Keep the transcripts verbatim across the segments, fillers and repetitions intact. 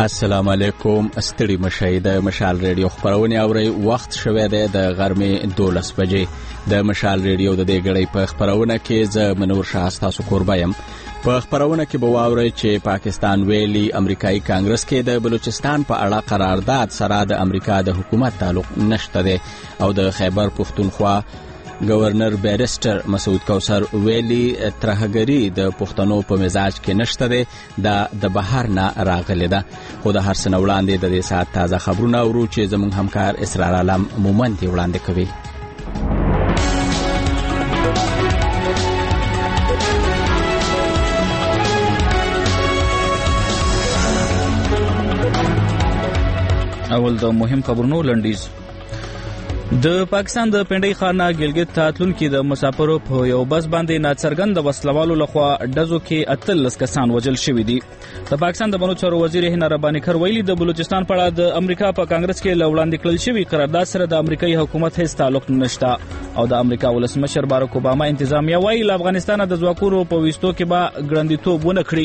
السلام علیکم. ستړي مشئ د مشال ریډیو خبرونه اوري. وخت شوه دی د غرمې دولس بجې. د مشال ریډیو د دې غړي په خبرونه کې ز منور شاه تاسو قربایم. په خبرونه کې به واوري چې پاکستان ویلي امریکایي کانګرس کې د بلوچستان په اړه قرارداد سره د امریکا د حکومت تعلق نشته دی او د خیبر پختونخوا گورنر بیرسټر مسعود کوثر ویلي ترهګری د پښتنو په مزاج کې نشته دی، دا د بهر نه راغلی ده. خو د هر څه نه وړاندې د دې ساعت تازه خبرونه اورو چې زموږ همکار اسرار عالم مومند وړاندې کوي. اول د مهم خبرونو لنډیز. د پاکستان د پنډۍ ښار نه ګلګت ته تلونکي د مسافرو په یو بس باندې ناڅرګند وسلوالو لخوا ډزو کې اتلس کسان وژل شوي دي. د پاکستان د بنو چارو وزیر هنا رباني کر ویلي د بلوچستان په اړه د امریکا په کانګرس کې لوړاندې کړل شوی قرارداد سره د امریکایي حکومت هیڅ تعلق نشته او د امریکا ولسمشر باراک اوباما انتظامیه وایي له افغانستان د ځواکونو په ویستو کې به ګړندیتوب ونه کړي.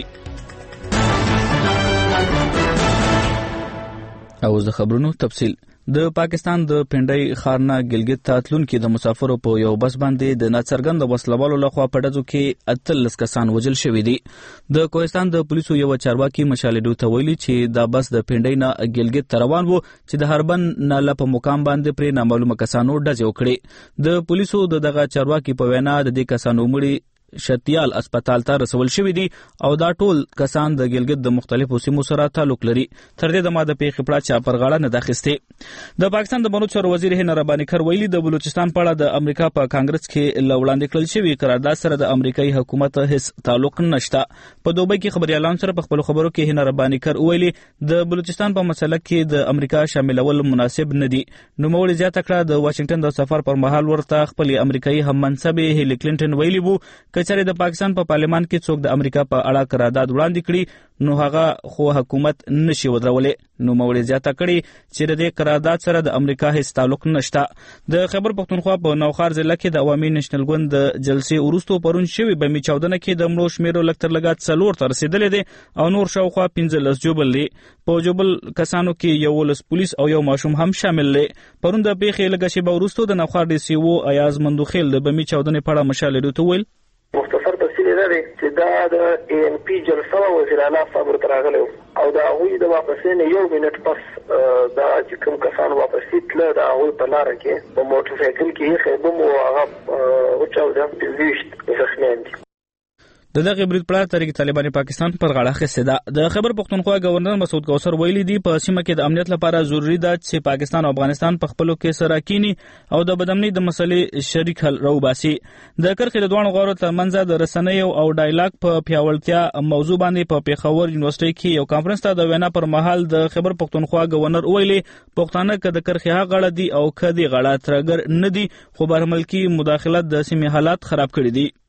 او د خبرونو تفصیل. د پاکستان د پنډۍ ښار نه ګلګت ته تلونکي د مسافرو په یو بس باندې د ناڅرګند وسلوالو لخوا په ډزو کې اتلس کسان وژل شوي دي. د کوهستان د پولیسو یو چارواکي مشالډو ته ویلي چې دا بس د پنډۍ نه ګلګت ته روان وو چې د هربن ناله په مقام باندې پرې نامعلومه کسانو ډزې وکړې. د پولیسو د دغه چارواکي په وینا د دې کسانو مړي شتیال اسپیټال ته رسول شوی دي او دا ټول کسان د ګلګت د مختلفو سیمو سره تعلق لري. تر دې دمه د پیښې پړه چا پر غاړه نه ده اخیستې. د پاکستان د بنو چارو وزیر هنا رباني کر ویلي د بلوچستان په اړه د امریکا په کانګرس کې لوړاندې کړل شوی قرارداد سره د امریکایي حکومت هیڅ تعلق نشته. په دوبۍ کې خبريالان سره په خپل خبرو کې هنا رباني کر ویلي د بلوچستان په مسله کې د امریکا شاملول مناسب نه دي. نو موږ زیاته کړه د واشنگټن د سفر پر مهال ورته خپل امریکایي هم منصب هیلی کلینټن ویلي وو کچره د پاکستان په پا پارلمان کې څوک د امریکا په اړه قرارداد وړاندې کړي نو هغه خو حکومت نشي ودرولې. نو موږ زیاته کړي چې د دې قرارداد سره د امریکا هیڅ تعلق نشته. د خیبر پختونخوا په نوخار ضلع کې د عوامي نېشنل ګوند د جلسې وروسته پرون شوی بمي چاودنه کې د مړو شمیرو لکتر لګات څلور ته رسیدلې دي او نور شاوخوا پنځلس جوبل دي. په جوبل کسانو کې یو ولس پولیس او یو ماشوم هم شامل دي. پرون د پیښې لږه شیبه وروسته د نوخار ډي سی او ایاز مندوخیل د بمي چاودنې په اړه مشالډو ته ویل مختصر تفصیل دی چې دا د ای ان پی جلسه وزیر اعلی صاحب ورته راغلی او د هغوی د واپسۍ نه یو منټ پس دا چې کوم کسان واپسې تله د هغوی په لاره کې په موټر سایکل کې یې بم او هغه وچاوده پنځه زخمیان دي. د دغه برید پړه تحریک طالبان پاکستان پر غاړه اخیستې ده. د خیبر پختونخوا گورنر مسعود کوثر ویلي دی په سیمه کې د امنیت لپاره ضروری ده چې پاکستان او افغانستان په خپلو کې سره کینی او د بدامنۍ د مسلې شریک حل راوباسي. د کرخې د دوه غوړو ترمنځ د رسنیو او ډایلاګ په پیاوړتیا موضوع باندې په پیښور یونیورسيټي کې یو کانفرنس ته د وینا پر مهال د خیبر پختونخوا گورنر ویلي پښتانه که د کرخې هغه غړ دي او کدي غړ ترګر نه دي خو برملکی مداخلت د سیمې حالات خراب کړي دي.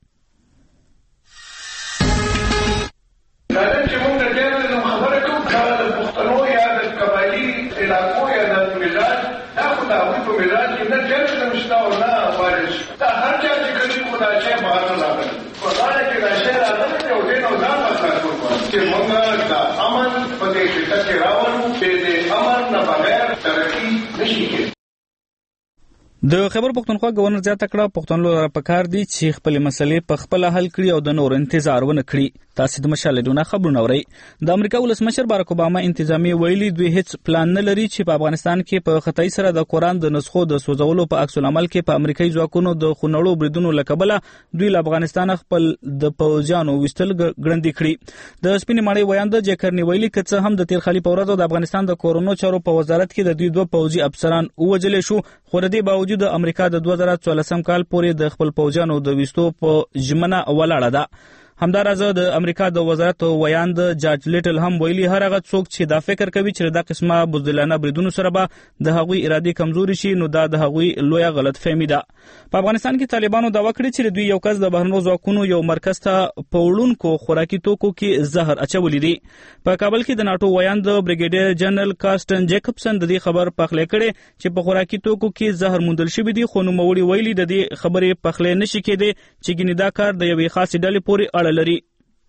د خیبر پختونخوا گورنر زیاته کړه پښتون لپاره پکار دي چې خپل مسلې په خپل حل کړي او د نور انتظار ونه کړي. تاسو د مشالډونه خبرونه اورئ. د امریکا ولسمشر باراک اوباما انتظامی ویلي دوی هیڅ پلان نه لري چې په افغانستان کې په خطای سره د قرآن د نسخو د سوځولو په عکس العمل کې په امریکایي ځواکونو د خونړو بریدونو لکبله دوی له افغانستان خپل د پوځیانو وستل ګړندې کړي. د سپینې ماڼۍ ویاند جیکرنی ویلي که څه هم د تیر خالي په ورځو د افغانستان د کورونو چارو په وزارت کې د دوی دوه پوځي افسران ووژل شو خو د دې باوجود امریکا د دوه زره څوارلسم کال پورې د خپل پوځیانو د وستو په ژمنه ولاړه ده. همدارازه د امریکا د وزارت ویاند جارج لیټل هم ویلي هر هغه څوک چې دا فکر کوي چې دا قسمه بزدلانه بریدونو سره به د هغوی ارادي کمزوري شي نو دا د هغوی لویه غلط فهمي ده. په افغانستان کې طالبانو دعوا کړې چې دوی یو کس د بهرنیو ځواکونو یو مرکز ته په وړونکو خوراکي توکو کې زهر اچولی دي. په کابل کې د ناټو ویاند بریګیډیر جنرال کارسټن جیکبسن د دې خبر پخلی کړي چې په خوراکي توکو کې زهر موندل شوی دي خو نوموړي ویلي د دې خبرې پخلی نشي کېدی چې ګینې دا کار د یوې خاصې ډلې پورې اړه لري.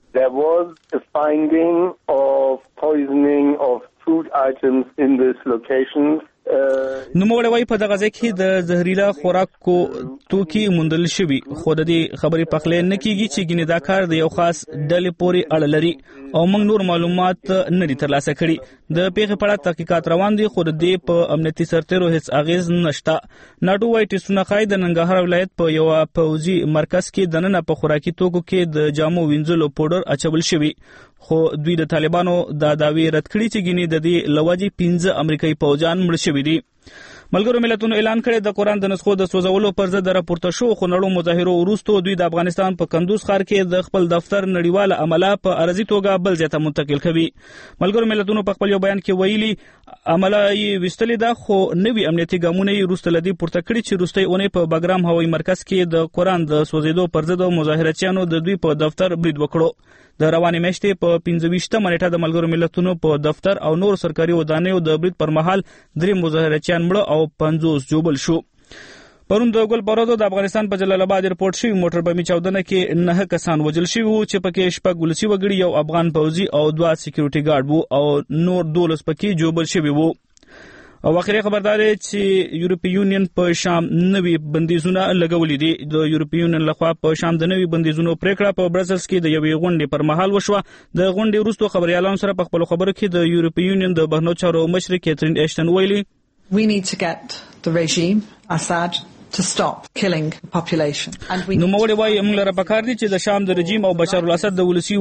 there was a finding of poisoning of food items in this location. نو موږ وايي په دغه ځای کې د زهريلا خوراکو توکي موندل شوي خو د دې خبرې پخلې نه کیږي چې ګینه دا کار د یو خاص ډلې پورې اړه لري او موږ نور معلومات نه دي ترلاسه کړي د پیښې په اړه تحقیقات روان دي خو د دې په امنیتي سرتیرو هیڅ اغیز نشته ناټو وايي چې سونخای د ننګرهار ولایت په یو پوځي مرکز کې د نن په خوراکي توکو کې د جامو وینځلو پودر اچول شوی خو دوی د طالبانو دا داوی رد کړی چې ګینه د دې لوجي پنځه امریکایي پوځیان مړ شوي دي ملګرو ملتونو اعلان کړی د قرآن د نسخو د سوزولو پر ضد راپورته شو خو نړو مظاهرو وروسته دوی د افغانستان په کندوز ښار کې د خپل دفتر نړیواله عمله په ارزي توګه بل ځای ته منتقل کوي ملګرو ملتونو په خپل یو بیان کې ویلي عمله یې وستلې ده خو نوي امنیتي ګامونه یې وروسته لدی پورته کړي چې وروستي اونۍ په بګرام هوایي مرکز کې د قرآن د سوزیدو پر ضد مظاهرچیانو د دوی په دفتر برید وکړو د روانې میاشتې په پنځه ویشتمه نیټه د ملګرو ملتونو په دفتر او نور سرکاري ودانیو د برید پر مهال درې مظاهرچیان مړه او پنځوس جوبل شو پرون د ګل پرودو د افغانستان په جلال آباد ایرپورټ شوی موټر بمي چاودنه کې نه کسان وژل شوي وو چې پکې شپږ ولسی وګړي یو افغان پوځي او دوه سکیورټي ګارد وو او نور دولس پکې جوبل شوي وو او اخري خبردار چې یورپی یونین په شام نوي بندیزونه لګولې دي د یورپی یونین لخوا په شام د نوي بندیزونو پریکړه په برسلز کې د یوې غونډې پر مهال وشوه د غونډې وروسته خبريالانو سره په خپل خبرو کې د یورپی یونین د بهرنیو چارو مشر کیترین ایشتن ویلي We need to get the regime, Assad, to stop killing the population. And we نو موږ وايي موږ لپاره پکار دي چې د شام د رژیم او بشار الاسد د ولسی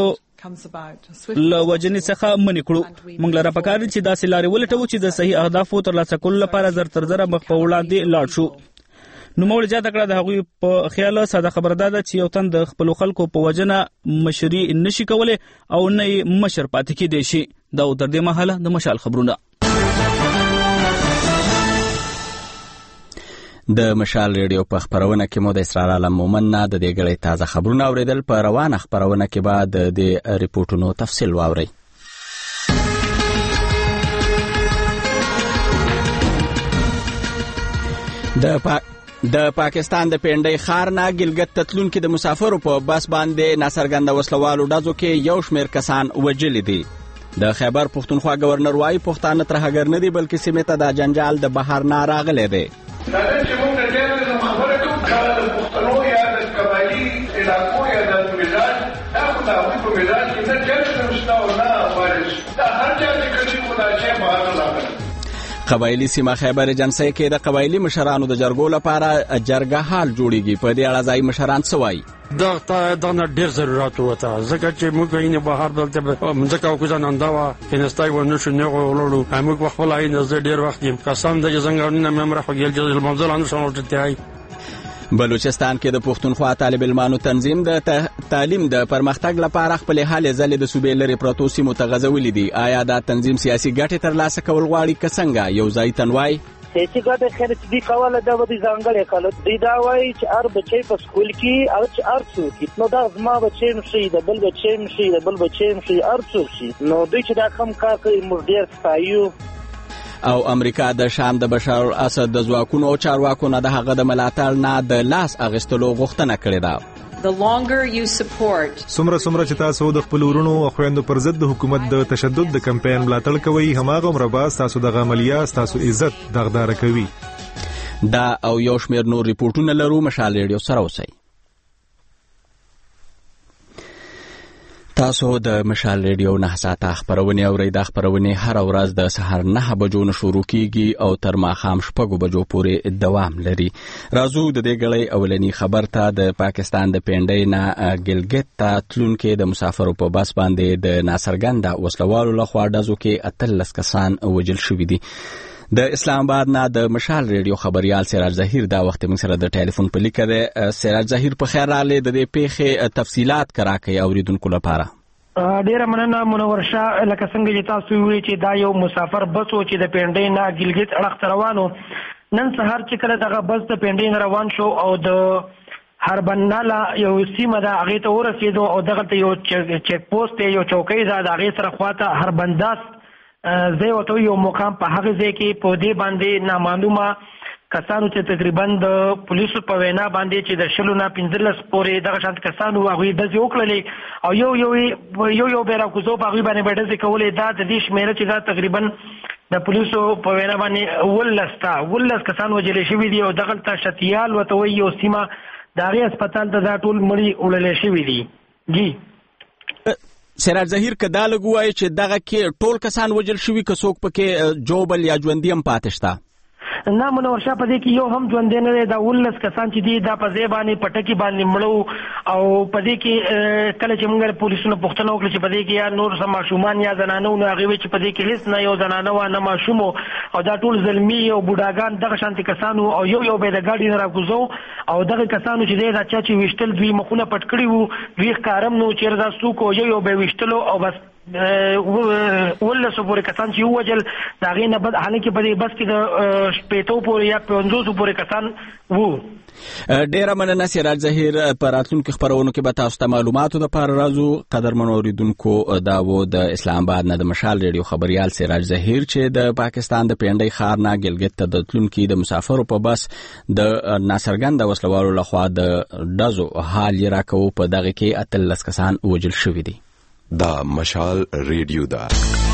وګړو له وجنې څخه منې کړو موږ لپاره پکار دي چې داسې لارې ولټو چې د صحیح اهدافو ترلاسه کولو لپاره زر تر زره مخ په وړاندې لاړ شو نو موږ زیاته کړه د هغوی په خیال ساده خبردار ده چې یو تن د خپل خلکو په وجنه مشري نشي کولای او نه مشر پاتې کېدی شي دا تر دې مهاله د مشال خبرونه د مشال ریډیو په خبرونه کې مو د اسرار عالم مومن نه د دې غړي تازه خبرونه اوریدل په روانه خبرونه کې بعد د ریپورتونو تفصیل واوري د پا... د پاکستان د پنډۍ ښار نه ګلګت تتلون کې د مسافرو په بس باندې ناڅرګنده وسلوالو ډزو کې یو شمېر کسان وژلي دي د خیبر پښتونخوا گورنر وايي پښتانه ترهګر نه دي بلکې سیمه ته د جنجال د بهر نه راغلي دي دا چې موږ د دې د خبره کوو د پښتنو یا د قبایلی علاقو یا د ملت دا خو د هغوی په ملت کې نه جنګ نشته او نه وارث دا هر چا چې کړي خو دا چې بهر راغلی قبایلی سیمه خیبر جنسۍ کې د قبایلی مشرانو د جرګو لپاره جرګه حال جوړیږي په دې اړه ځای مشران څه وایي دا دا نه ډېر ضرورت وته ځکه چې موږ یې بهر دلته موږ او کوزان اندا کینستای و نو شنو ولولو موږ خپل عین زه ډېر وخت یم قسم د څنګه نه ممر خو ګل جزل منزل ان شنو ته بلوچستان کې د پښتونخوا طالب علمانو تنظیم د تعلیم د پرمختګ لپاره خپل حال ځلې د صوبې لري پروتو سیمو ته غځولې دي آیا دا تنظیم سیاسي ګټې ترلاسه کول غواړي که څنګه یو ځای تنوای سیاسي ګټه خیر چې دی کوله دا ودی ځانګړې کړه دی دا وایي چې هر بچی په سکول کې او چې هر څوک نو دا زما بچی مشي د بل بچی مشي د بل بچی مشي هر څوک شي نو دوی چې دا کم کار کوي موږ ډېر ستایو او امریکا د شام د بشار الاسد د ځواکونو او چارواکو نه د هغه د ملاتړ نه د لاس اغستلو غوښتنه کړې ده The longer you support سمره سمره چې تاسو د خپل ورونو او خويندو پر ضد د حکومت د تشدد د کمپاین ملاتړ کوي هماغه مرباس تاسو د عملیات تاسو عزت دغدار کوي دا او یو شمېر نور ریپورتونه لرو مشال ریډیو سره اوسئ تاسو د مشال ریډیو نه ساته خبرونه اورئ د خبرونه هر ورځ د سحر نه بجو نه شروع کیږي او تر ماښام شپږ بجو پورې دوام لري راځو د دې غړي اولنی خبر ته د پاکستان د پنډۍ نه ګلګت ته تلون کې د مسافرو په بس باندې د ناصرګنده وسلوالو لخوا ډزو کې اتلس کسان وژل شوي دي د اسلام آباد نه د مشال ریډیو خبريال سراج ظهیر دا وخت موږ سره د ټلیفون په لیکه ده سراج ظهیر په خیر راغلی د دې پیښې تفصيلات کراکې اوریدونکو لپاره ډیره مننه منور شاه لکه څنګه چې تاسو ویلي چې دا یو مسافر بس و چې د پنډۍ نه ګلګت اړخ روانو نن سهار چې کله دغه بس د پنډۍ نه روان شو او د هربنالا یو سیمه ده هغه ته ورسېدو او دغه ته یو چیک پوسټ یو چوکۍ ده د هغه سره خواته هربنداس زه وته یو مقام په هغه ځای کې په دې باندې نامعلومه کسانو چې تقریبا د پولیسو په وینا باندې چې د شلو نه پنځلس پورې دغه شانت کسانو هغوی ډزې وکړلې او یو یو یو یو به راکوزو په هغوی باندې به ډزې کولې. دا د دې شمېره چې دا تقریبا د پولیسو په وینا باندې اوولس ته اوولس کسان وژلې شوي دي او دغلته شتیال ورته وایي یو سیمه د هغې هسپتال ته دا ټول مړي وړلې شوي دي. جی سراج ظهیر که دا لږ ووایي چې دغه کې ټول کسان وژل شوي که څوک پکې جوبل یا ژوندي هم پاتې شته؟ نه منور شاه په دې کې یو هم ژوندی نه دی. دا اوولس کسان چې دي دا په ځای باندې پټکي باندې مړه او په دې کې کله چې موږ پولیسونو پوښتنه وکړه چې په دې کې یا نور څه ماشومان یا زنانه وو نو هغې وایي چې په دې کې هېڅ نه یو زنانه وه نه ماشوم او دا ټول زلمي او بوډاګان دغه شانتې کسان وو او یو یو به یې د ګاډي نه راکوزو او دغه کسانو چې دی دا چا چې ویشتل دوی مخونه پټ کړي وو دوی ښکارم نو چېرې دا څوک او یو یو به یې ویشتلو او بس ولسو پورې کسان چې ووجل د هغې نه بد حالانکې په دې بس کې د شپېتو پورې یا پنځوسو پورې کسان وو. ډیره مننه سراج ظهیر. په راتلونکو خپرونو کې به تاسو ته معلوماتو دپاره راځو. قدرمنو اورېدونکو دا و د اسلام آباد نه د مشال ریډیو خبریال سراج ظهیر چې د پاکستان د پینډۍ ښار نه ګلګت ته د تلونکي د مسافرو په بس د ناڅرګنده وسلوالو لخوا د ډزو حال یې راکوو. په دغې کې اتلس کسان وژل شوي دي. دا مشال ریډیو ده.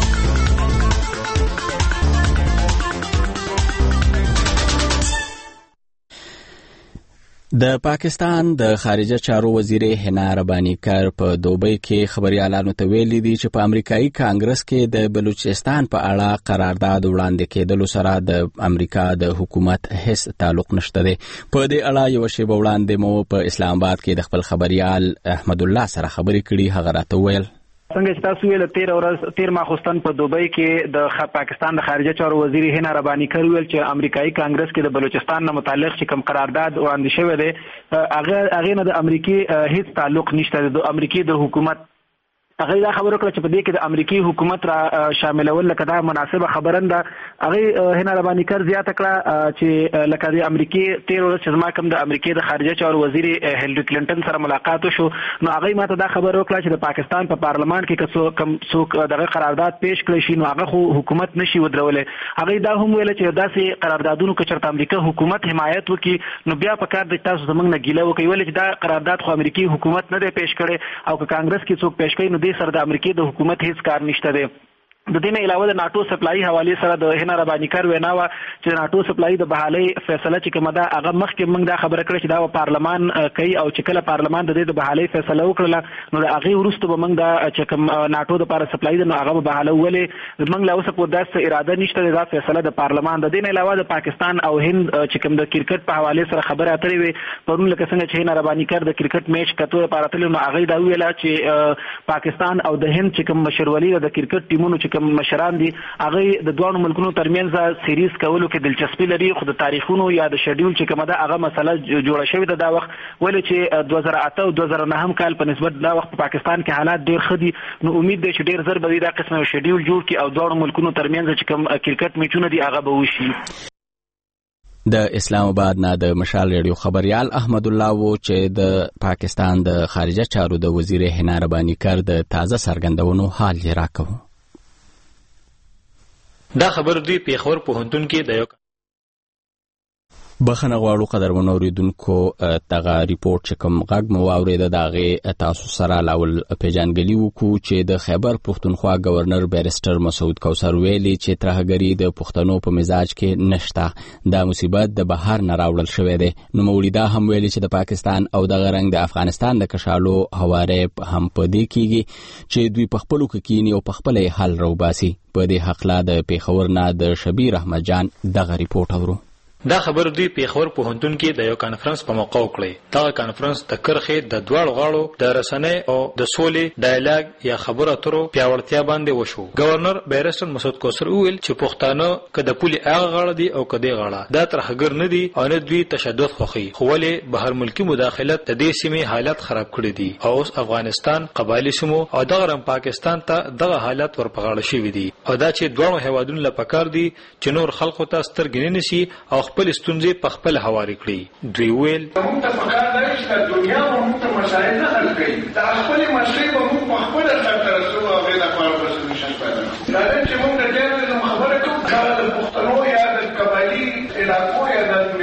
د پاکستان د خارجه چارو وزیر حنا ربانی کر په دوبۍ کې خبريالانو ته ویلي دي چې په امریکایي کانګرس کې د بلوچستان په اړه قرارداد وړاندې کېدلو سره د امریکا د حکومت هیڅ تعلق نشته دی. په دې اړه یو شیبه وړاندې مو په اسلام آباد کې د خپل خبريال احمد الله سره خبرې کړي. هغه راته ویل څنګه چې تاسو ویل تیر ورځ تیر ماخوستن په دوبۍ کې د پاکستان د خارجه چارو وزیر حنا ربانی کر ویل چې امریکایي کانګرس کې د بلوچستان نه متعلق چې کوم قرارداد وړاندې شوی دی هغه هغه نه د امریکای هیڅ تعلق نشته. د امریکای د حکومت هغه دا خبره کړه چې په دې کې د امریکایي حکومت را شاملول لکه دا مناسبه خبره ده. هغه حنا ربانی کر زیاته کړه چې لکه د امریکای تیر ورځ چې ما کوم د امریکای د خارجه چارو وزیر هیلری کلینټن سره ملاقات وشو نو هغه ماته دا خبره وکړه چې د پاکستان په پارلمان کې کوم څوک دغه قرارداد پیش کړی شي نو هغه خو حکومت نشي ودرولې. هغه دا هم ویل چې داسې قراردادونو کې چرته امریکا حکومت حمایت وکړي نو بیا په کار د تاسو زمونږ نه ګیله وکړي ویل چې دا قرارداد خو امریکایي حکومت نه دی پیش کړی او که کانګرس کې څوک پیش کړي نو سره د امریکای د حکومت هیڅ کار نشته دی. د دې نه علاوه د ناتو سپلای حواله سره د حنا ربانی کار وینا وا چې ناتو سپلای د بحالي فیصله چې کومه ده هغه مخکې موږ دا خبره کړې چې دا پارلمان کوي او چې کله پارلمان د دې د بحالي فیصله وکړه نو هغه وروسته به موږ دا چې کوم ناتو د لپاره سپلای د نو هغه به بحاله ولې موږ لا اوس په داسې اراده نشته دا فیصله د پارلمان. د دې نه علاوه د پاکستان او هند چې کوم د کرکټ په حواله سره خبره اترې وي پرون لکه څنګه چې حنا ربانی کار د کرکټ میچ کتو لپاره تل نو هغه دا ویلا چې پاکستان او د هند چې کوم مشرولي د کرکټ ټیمونو چې کوم مشران دي هغه د دوه ملکونو ترمنځ سیریز کولو کې دلچسپي لري خو د تاریخونو یا د شیډول چې کومه ده هغه مسله جوړه شوې ده دا وخت ولې چې دوه زره اته او دوه زره نهم کال په نسبت دا وخت په پاکستان کې حالات ډېر ښه دي نو امید دی چې ډېر زر به دا قسمه شیډول جوړ کړي او دوه ملکونو ترمنځ چې کوم کرکټ میچونه دي هغه به وشي. د اسلام آباد نه د مشال ریډیو خبريال احمد الله وو چې د پاکستان د خارجه چارو د وزیر حنا ربانی کر د تازه سرګندونو حال یې راکوه. دا خبر دوی پیښور پوهنتون کې د یو بخنه غواړو قدرمنو اوریدونکو دغه ریپورت چې کوم غږ مو واورېده د هغې تاسو سره لاول پیژندګلي وکړو چې د خیبر پښتونخوا گورنر بیرسټر مسعود کوثر ویلي چې ترهګري د پښتنو په مزاج کې نشته دا مصیبت د بهر نه راوړل شوی دی. نوموړي دا هم ویلي چې د پاکستان او دغه رنګ د افغانستان د کشالو هوارې هم په دې کېږي چې دوی په خپلو کې کیني او په خپله یې حل راوباسي. په دې هکله د پیښور نه د شبیر احمد جان دغه ریپورټ اورو. دا خبر دوی پیښور پوهنتون کې د یو کانفرنس په موقع وکړي. دا کانفرنس د کرخې د دواړو غاړو د رسنۍ او د سولې ډایلاګ یا خبرو اترو پیاوړتیا باندې وشو. گورنر بیرسټر مسعود کوثر ویل چې پښتانه که د پولي هغه غاړه دي او که دې غاړه دا ترهګر نه دي او نه دوی تشدد خوښي خو ولې بهر ملکی مداخلت د دې سیمې حالت خراب کړی دي او اوس افغانستان قبایلی سیمو او دغه رم پاکستان ته دغه حالت ورپغاړه شوی دي او دا چې دوه هیوادونو لپاره کار دي چې نور خلکو ته سترګې نه نشي او خپل ستونزې په خپل هواري کړي. دوی ویل موږ ته پکار دی چې دنیا موږ ته مسایل نه حل کړي دا خپل مسایل به موږ په خپل سره رسو او غیر خپل سولوشن پیدا کړو. دا چې موږ د دې خبره کوو دا د پښتنو یا د قبایلی علاقو یا د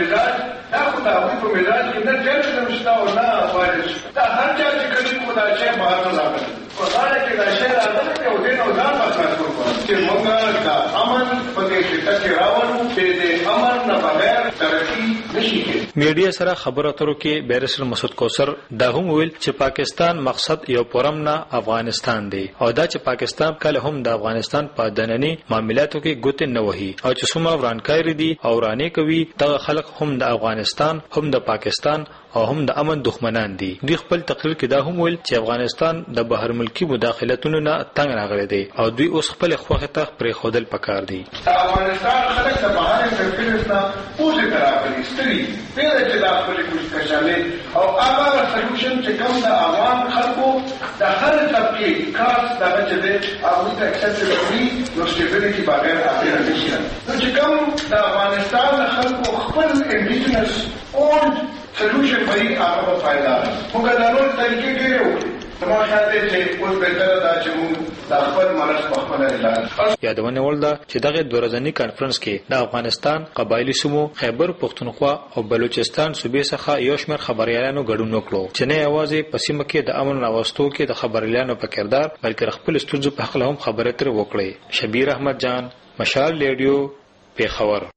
د هغوی په مزاج کې نه جرم شته او نه وایرس دا هر چا چې کلي خو دا شی بهر نه راغلی په غاړه کې دا شی راغلی او دې نو ځان په خلاص وکړو چې موږ دا امن په دې شته کې راوړو چې د امن نه بغیر ترقي نشي کېدای. میډیا سره خبرو اترو کې بیرسټر مسعود کوثر دا هم ویل چې پاکستان مقصد یو پرم نه افغانستان دی او دا چې پاکستان کله هم د افغانستان په دنني معاملاتو کې ګوتې نه وهي او چې څومره ورانکاري دي او رانې کوي دغه خلک هم د افغانستان هم د پاکستان او هم د امن دښمنان دي. دوی خپل تقریر کې دا هم ویل چې افغانستان د بهر ملکی مداخلتونو نه تنگ راغلی دی او دوی اوس خپل خوخه ته پرې خودل پکار دي. افغانستان خلک د بهر انټرفیرنس نه پوزې تراغلي ستري پیدا چې دا خپل کوشش او هغه سولوشن چې کوم د عوام خلکو د هر طبقه خاص د بچي او د اکسسبیلیټي نو سټیبلیټي بغیر اپیر نشي نو چې کوم د افغانستان خلکو خپل انډیجنس اون سولوشن وایي هغه په فائدہ موږ د نور طریقې ډېرې وکړو. تماشا دې چې اوس بهتره ده چې موږ د خپل مرض په خپل علاج. یادونه ول ده چې دغه دورځنی کانفرنس کې د افغانستان قبایلی سمو خیبر پختونخوا او بلوچستان صوبې څخه یو شمېر خبريالانو ګډون وکړو چې نه یوازې په سیمه کې د امن راوستو کې د خبريالانو په کردار بلکې خپل ستونزو په حق هم خبرې تر وکړي. شبیر احمد جان، مشال ریډیو، پیښور.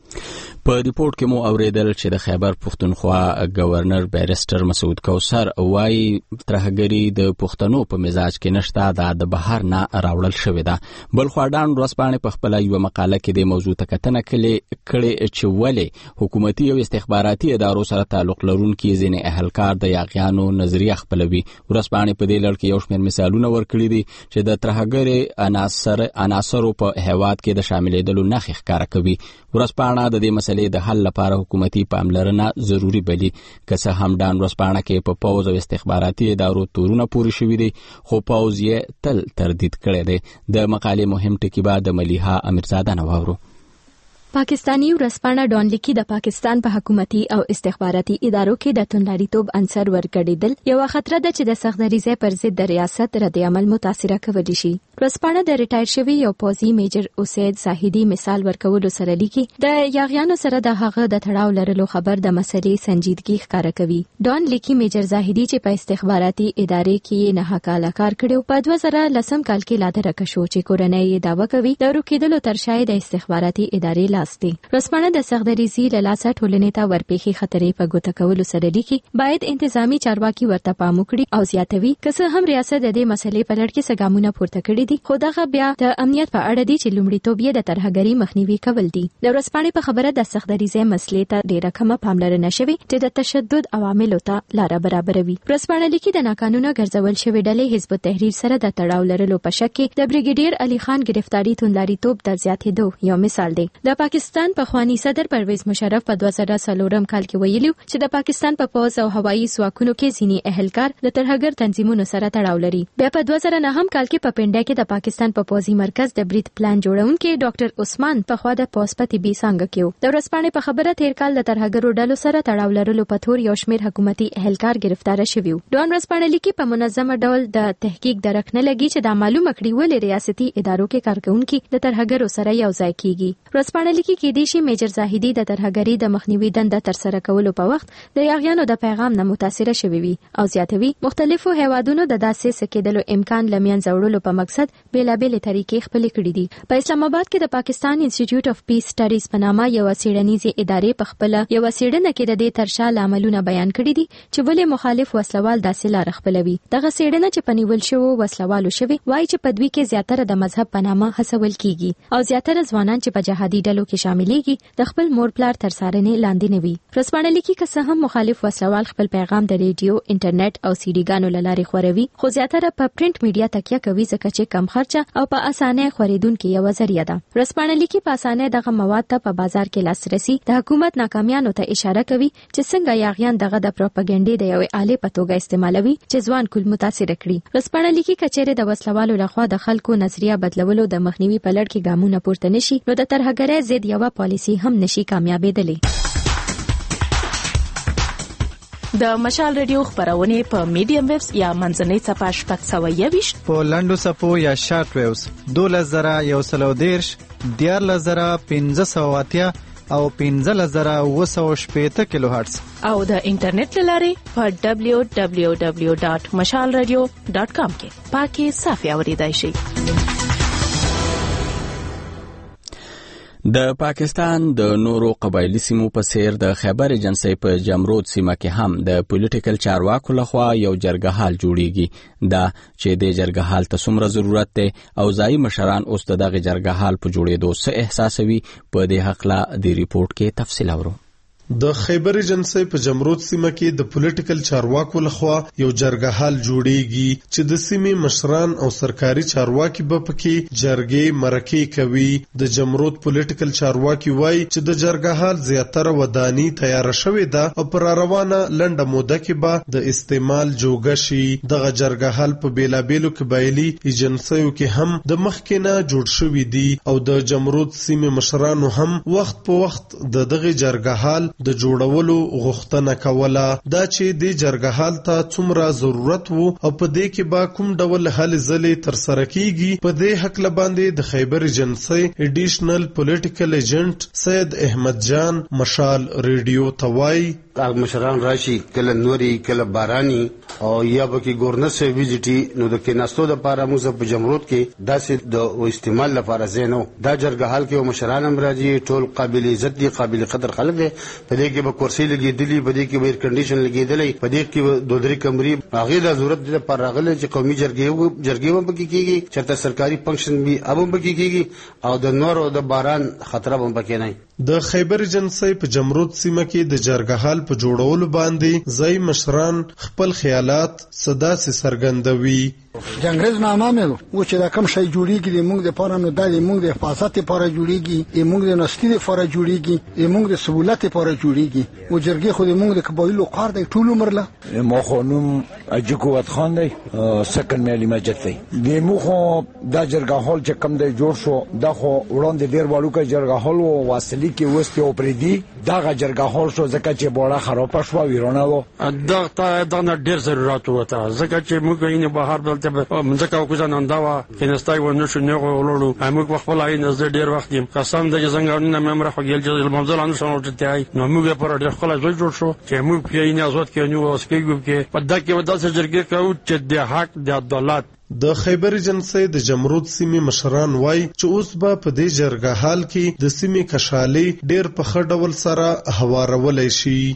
په ریپورت کې مو اوریدل چې د خیبر پختونخوا گورنر بیرسټر مسعود کوثر وایي ترهګری د پښتنو په مزاج کې نشته دا د بهر نه راوړل شوې ده. بل خو ډان ورسپانې په خپل یو مقاله کې د موضوع تکتنه کړي کړي چې ولې حکومتي او استخباراتي ادارو سره تعلق لرونکي ځینې اهلکار د یاغیانو نظریه خپلوي. ورسپانې په دې لړ کې یو شمېر مثالونه ورکړي دي چې د ترهګری عناصر عناصرو په هواد کې د شاملېدلو نښې ښکاره کوي. ورسپانه د دې د حل لپاره حکومتي پاملرنه ضروری بلی که څه هم ډان ورسپانه کې په پوز او استخباراتي ادارو تورونه پوری شوې دي خو پوز یې تل تردید کړی دی. د مقالې مهم ټکی بعد د ملیحه امیرزاده نواورو. پاکستانی ورسپانه ډان لیکي د پاکستان په حکومتي او استخباراتي ادارو کې د توندلاریتوب عنصر ورګډیدل یو خطر ده چې د سختدریزه پر ضد د ریاست رد عمل متاثر کوي شي. ورسپانه د ریټایر شوی یو پوزي میجر اسید زاهدی مثال ورکولو سره لیکي د یاغیانو سره د هغه د تړاو لرلو خبر د مسلې سنجیدګي ښکاره کوي. ډان لیکي میجر زاهدی چې په استخباراتي ادارې کې نه حقاله کار کړو په دوه زره لسم کال کې لاده راکشو چې کورنۍ داوا کوي د روکیدلو ترشای د استخباراتي ادارې لاسته. رسپانه د سختدریزي له لاسه ټولنې ته ورپېخي خطرې په ګوته کولو سره لیکي باید انتظامی چارواکي ورته پام وکړي او زیاتوي که څه هم ریاست د دې مسلې په لړ کې سګامونه پورته کړي دي خو دغه بیا د امنیت په اړه دي چې لومړیتوب یې د ترهګرۍ مخنیوي کول دي. د رسپانې په خبره د سختدریزي مسلې ته ډېره کمه پاملرنه شوې چې د تشدد عواملو ته لار برابروي. رسپانه لیکي د ناقانونه ګرځول شوې ډلې حزب التحریر سره د تړاو لرلو په شک کې د بریګیډیر علي خان گرفتاری توندلاریتوب د زیاتېدو یو مثال دی. د پاکستان په خوانی صدر پرویز مشرف په دوه زره څلورم کال کې ویلي چې د پاکستان په پوز او هوایي ځواکونو کې ځینې اهلکار د ترهګر تنظیمونو سره تړاو لري. بیا په دوه زره نهم کال کې په پنډه کې د پاکستان په پوزي مرکز د برید پلان جوړونکي ډاکټر عثمان په خوا د پوز په طبي څنګه کې د ورسپانې په خبره تیر کال د ترهګرو ډلو سره تړاو لرلو په تور یو شمېر حکومتي اهلکار گرفتار شوي. ډان ورسپانې لیکي په منظمه ډول د تحقیق درک نه لګي چې دا معلومه کړي ولې ریاستي ادارو کې کارکونکي د ترهګرو سره یو ځای کیږي. ورسپانې لیکي کې دي چې میجر زاهدی د ترهګری د مخنیوي دنده تر سره کولو په وخت د یاغیانو د پیغام نه متاثر شوی وي او زیاتوي مختلفو هیوادونو د داسې سکیدلو امکان لمن زوړلو په مقصد بیلابېل طریقې خپل کړې دي. په اسلام آباد کې د پاکستان انسټیټیوټ اف پیس سټډیز په نامه یو څېړنیزه ادارې په خپل یو څېړنه کې د دې ترشا عملونه بیان کړي دي چې ولې مخالف وسلوال داسې لار خپلوي. دغه څېړنه چې پنیول شو وسلوالو شوی وایي چې په دوی کې زیاتره د مذهب په نامه هڅول کیږي او زیاتره ځوانان چې په جهادي ډلو کې شاملېږي د خپل مور پلار تر سارنې لاندې نه وي. رسپانه لیکي که څه هم مخالف وسلوال خپل پیغام د ریډیو، انټرنیټ او سی ډي ګانو لارې خوروي خو زیاتره په پرنٹ میډیا تکیه کوي ځکه چې کم خرچه او په اسانه خریدونکو یو ذریعہ ده. رسپانه لیکي په اسانه دغه مواد ته په بازار کې لاسرسي د حکومت ناکامیانو ته اشاره کوي چې څنګه یاغیان دغه د پروپاګاندا د یو آلې په توګه استعمالوي چې ځوان کول متاثر کړي. رسپانه لیکي کچېره د وسلوالو لخوا د خلکو نظریه بدلولو د مخنیوي په لړ کې ګامونه پورته نشي نو د ترهګرۍ ضد یو پالیسی هم نشي کامیابېدلی. د مشال ریډیو خبرونه په میډیم ویوز یا منځنۍ صفحه شپږ سوه یوویشت په لنډو صفحو یا شارټ ویوز دولس زره یو سل او دېرش دیارلس زره پنځه سوه اتیا او پنځلس زره اوه سوه شپېته کیلو هرتز او د انټرنیټ لارې په دبلیو دبلیو دبلیو ډاټ مشال رادیو ډاټ کام کې پاکي صافي اوریدای شي. د پاکستان د نورو قبایلی سیمو په څیر د خیبر ایجنسی په جمرود سیمه کې هم د پولیټیکل چارواکو لخوا یو جرګه حال جوړیږي. دا چې د جرګه حال ته څومره ضرورت دی او ځایي مشران اوس دغه جرګه حال په جوړېدو څه احساسوي، په دې هکله د ریپورت کې تفصیل اورو. د خیبر ایجنسی په جمرود سیمه کې د پولیټیکل چارواکو لخوا یو جرګه حال جوړیږي چې د سیمې مشران او سرکاري چارواکي به پکې جرګې مرکې کوي. د جمرود پولیټیکل چارواکي وایي چې د جرګه حال زیاتره ودانی تیار شوې ده او پر روانه لنډه موده کې به د استعمال جوګه شي. دغه جرګه حال په بیلابیلو قبایلی ایجنسیو کې هم د مخکې نه جوړ شوی دی او د جمرود سیمې مشرانو هم وخت په وخت د دغه جرګه حال د جوړولو غوښتنه کوله. دا چې د جرګه حال ته څومره ضرورت وو او په دې کې با کوم ډول هلې ځلې ترسره کیږي، په دې حق باندې د خیبر ایجنسی ایډیشنل پولیټیکل ایجنټ سید احمد جان مشال ریډیو توای مشران راشي کله نوري کله بارانی او یا به کې گورنر سے ویزیټي نو د کیناستو د پاره موږ په جمرود کې داسې د استعمال لپاره زینو دا جرګه حال کې مشران هم راځي، ټول قابل عزت دي، قابل قدر خلک دي. په دې کې به کرسي لګېدلې، په دې کې به ایر کنډیشن لګېدلې، په دې کې دوه درې کمرې هغه د ضرورت لپاره راغلي چې قومي جرګې جرګې هم پکې کېږي، چېرته سرکاري فنکشن به هم پکې کېږي او د نورو د باران خطر هم پکې نه. د خیبر ایجنسی په جمرود سیمه کې د جرګه حال په جوړولو باندې ځای مشران خپل خیالات صدا سي څرګندوي. جنگریز نامه مې و چې دا کم شي جوړیږي د موږ د پاره نو د موږ د حفاظت لپاره جوړیږي، د موږ د نستی لپاره جوړیږي، د موږ د سہولت لپاره جوړیږي. او جرګې خو د موږ د قبایلو قار دی ټول عمر له مو خونم اجقوت خان دی سکن ملي مجد دی د مو خو دا جرګه هول چې کم دی جوړ شو دا خو وړاندې ډیر وړو کې جرګه هول او واصلي کې وسته او پردي دا جرګه هول شو ځکه چې بوړه خراب شو ویرونه و دا تا دا ډیر ضرورت وته ځکه چې موږ یې نه بهر بلته موږ کاو کو ځان انداوا کینستای و نو شو نه ولولو موږ خپل عین از ډیر وخت یم قسم د څنګه نه ممر خو ګل جزل ممزل ان شنو ته نو موږ پر ډیر خپل ځای جوړ شو چې موږ په نه ازاد کې نو اوس کې کې په دغه کې وداسه جرګه کوي چې د حق د عدالت. د خیبر ایجنسی د جمرود سیمې مشران وای چې اوس به په دې جرګه حال کې د سیمې کشالي ډیر په خړ ډول سره هوارولای شي.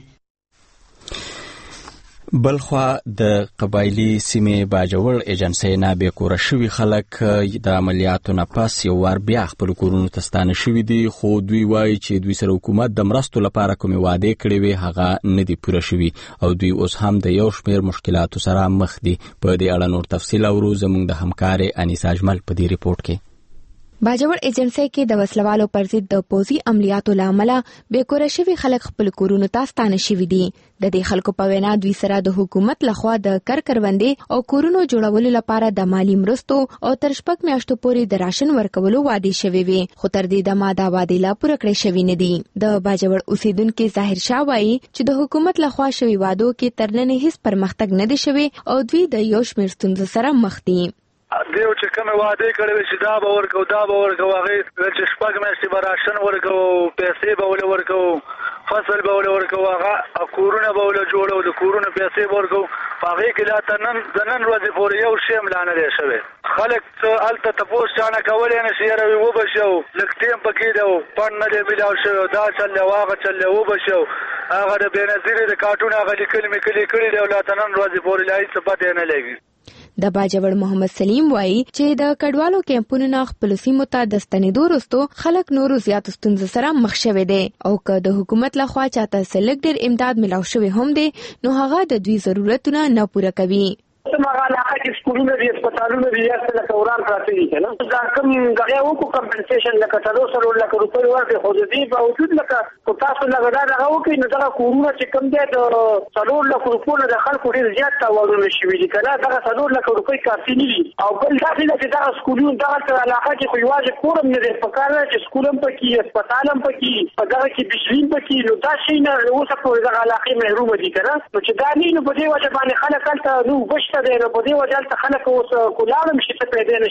بلخوا د قبایلی سیمې باجوړ ایجنسی نه به کور شوی خلک د عملیاتو نه پس یو ور بیا خپل کورونو ته ستانه شوی دي، خو دوی وایي چې دوی سره حکومت د مرستو لپاره کومې وعده کړې وي هغه نه دي پوره شوی او دوی اوس هم د یو شمیر مشکلاتو سره مخ دي. په دې اړه نور تفصیل اورو زموږ د همکار انیسا اجمل په دې ریپورت کې. باجوړ ایجنسی کې د وسلوالو پر ضد د پوزي عملیاتو لامل به کور شوی خلک خپل کورونو ته ستانه شوی دي. د دې خلکو په وینا دوی سره د حکومت لخوا د کر کروندې او کورونو جوړولو لپاره د مالی مرستو او تر شپږ میاشتو پورې د راشن ورکولو وعده شوی وي، خو تر دې د ماده وعده لا پوره کړې شوی نه دي. د باجوړ اوسیدونکو ظاهر شاه وایي چې د حکومت لخوا شوی وعدو کې ترلنې هیڅ پرمختګ نه دي شوی او دوی د یو شمیر ستونزو سره مخ دي. دیو چې کومه وعده کړې چې دا به ورکو دا به ورکو هغه چې شپږ میاشتې به راشن ورکو، پیسې به ول ورکو، فصل به ول ورکو، هغه کورونه به ول جوړو، د کورونو پیسې به ورکو. هغه کې لا تنن ځنن ورځې پورې یو شی ملانه دی شوی. خلک الته تپوس چانه کولې نه شي راوي و بشو لکتیم پکې دی پړ نه دی ملاو شو دا چل واغه چل و بشو هغه د بنظیر د کارټون هغه لیکل مې کلی کړی دی لا تنن ورځې پورې لای څه پته نه لګي. د باجوړ محمد سلیم وایي چې د کډوالو کیمپونو نه خپل سیمو ته د ستنېدو وروسته خلک نورو زیات ستونزو سره مخ شوي دي او که د حکومت لخوا چاته سلګ ډېر امداد ملاو شوی هم دی نو هغه د دوی ضرورتونه نه پوره کوي. مغه علاقه کې سکولونه دي، هسپتالونه دي، یا څه لکه وران پراته دي کنه. دا کوم دغه وکړو کمپنسیشن لکه تاسو سره لکه روپۍ ورکړي خو دې په وجود لکه تاسو لکه دا دغه وکړي نو دا کورونه چې کوم دي د څلور لک روپۍ د خلکو ډیر زیات تاوانونه شوي دي کنه. دا څلور لک روپۍ کافي نه دي او بل دا چې دا سکولونه دغه علاقه کې خو یوازې کورم نه دي په کار چې سکولم پکې هسپتالم پکې په دغه کې بجلی پکې نو دا شي نه اوسه په دغه علاقې محروم دي کنه. نو چې دا نه نو په دې وجه باندې خلک الته نو بشته د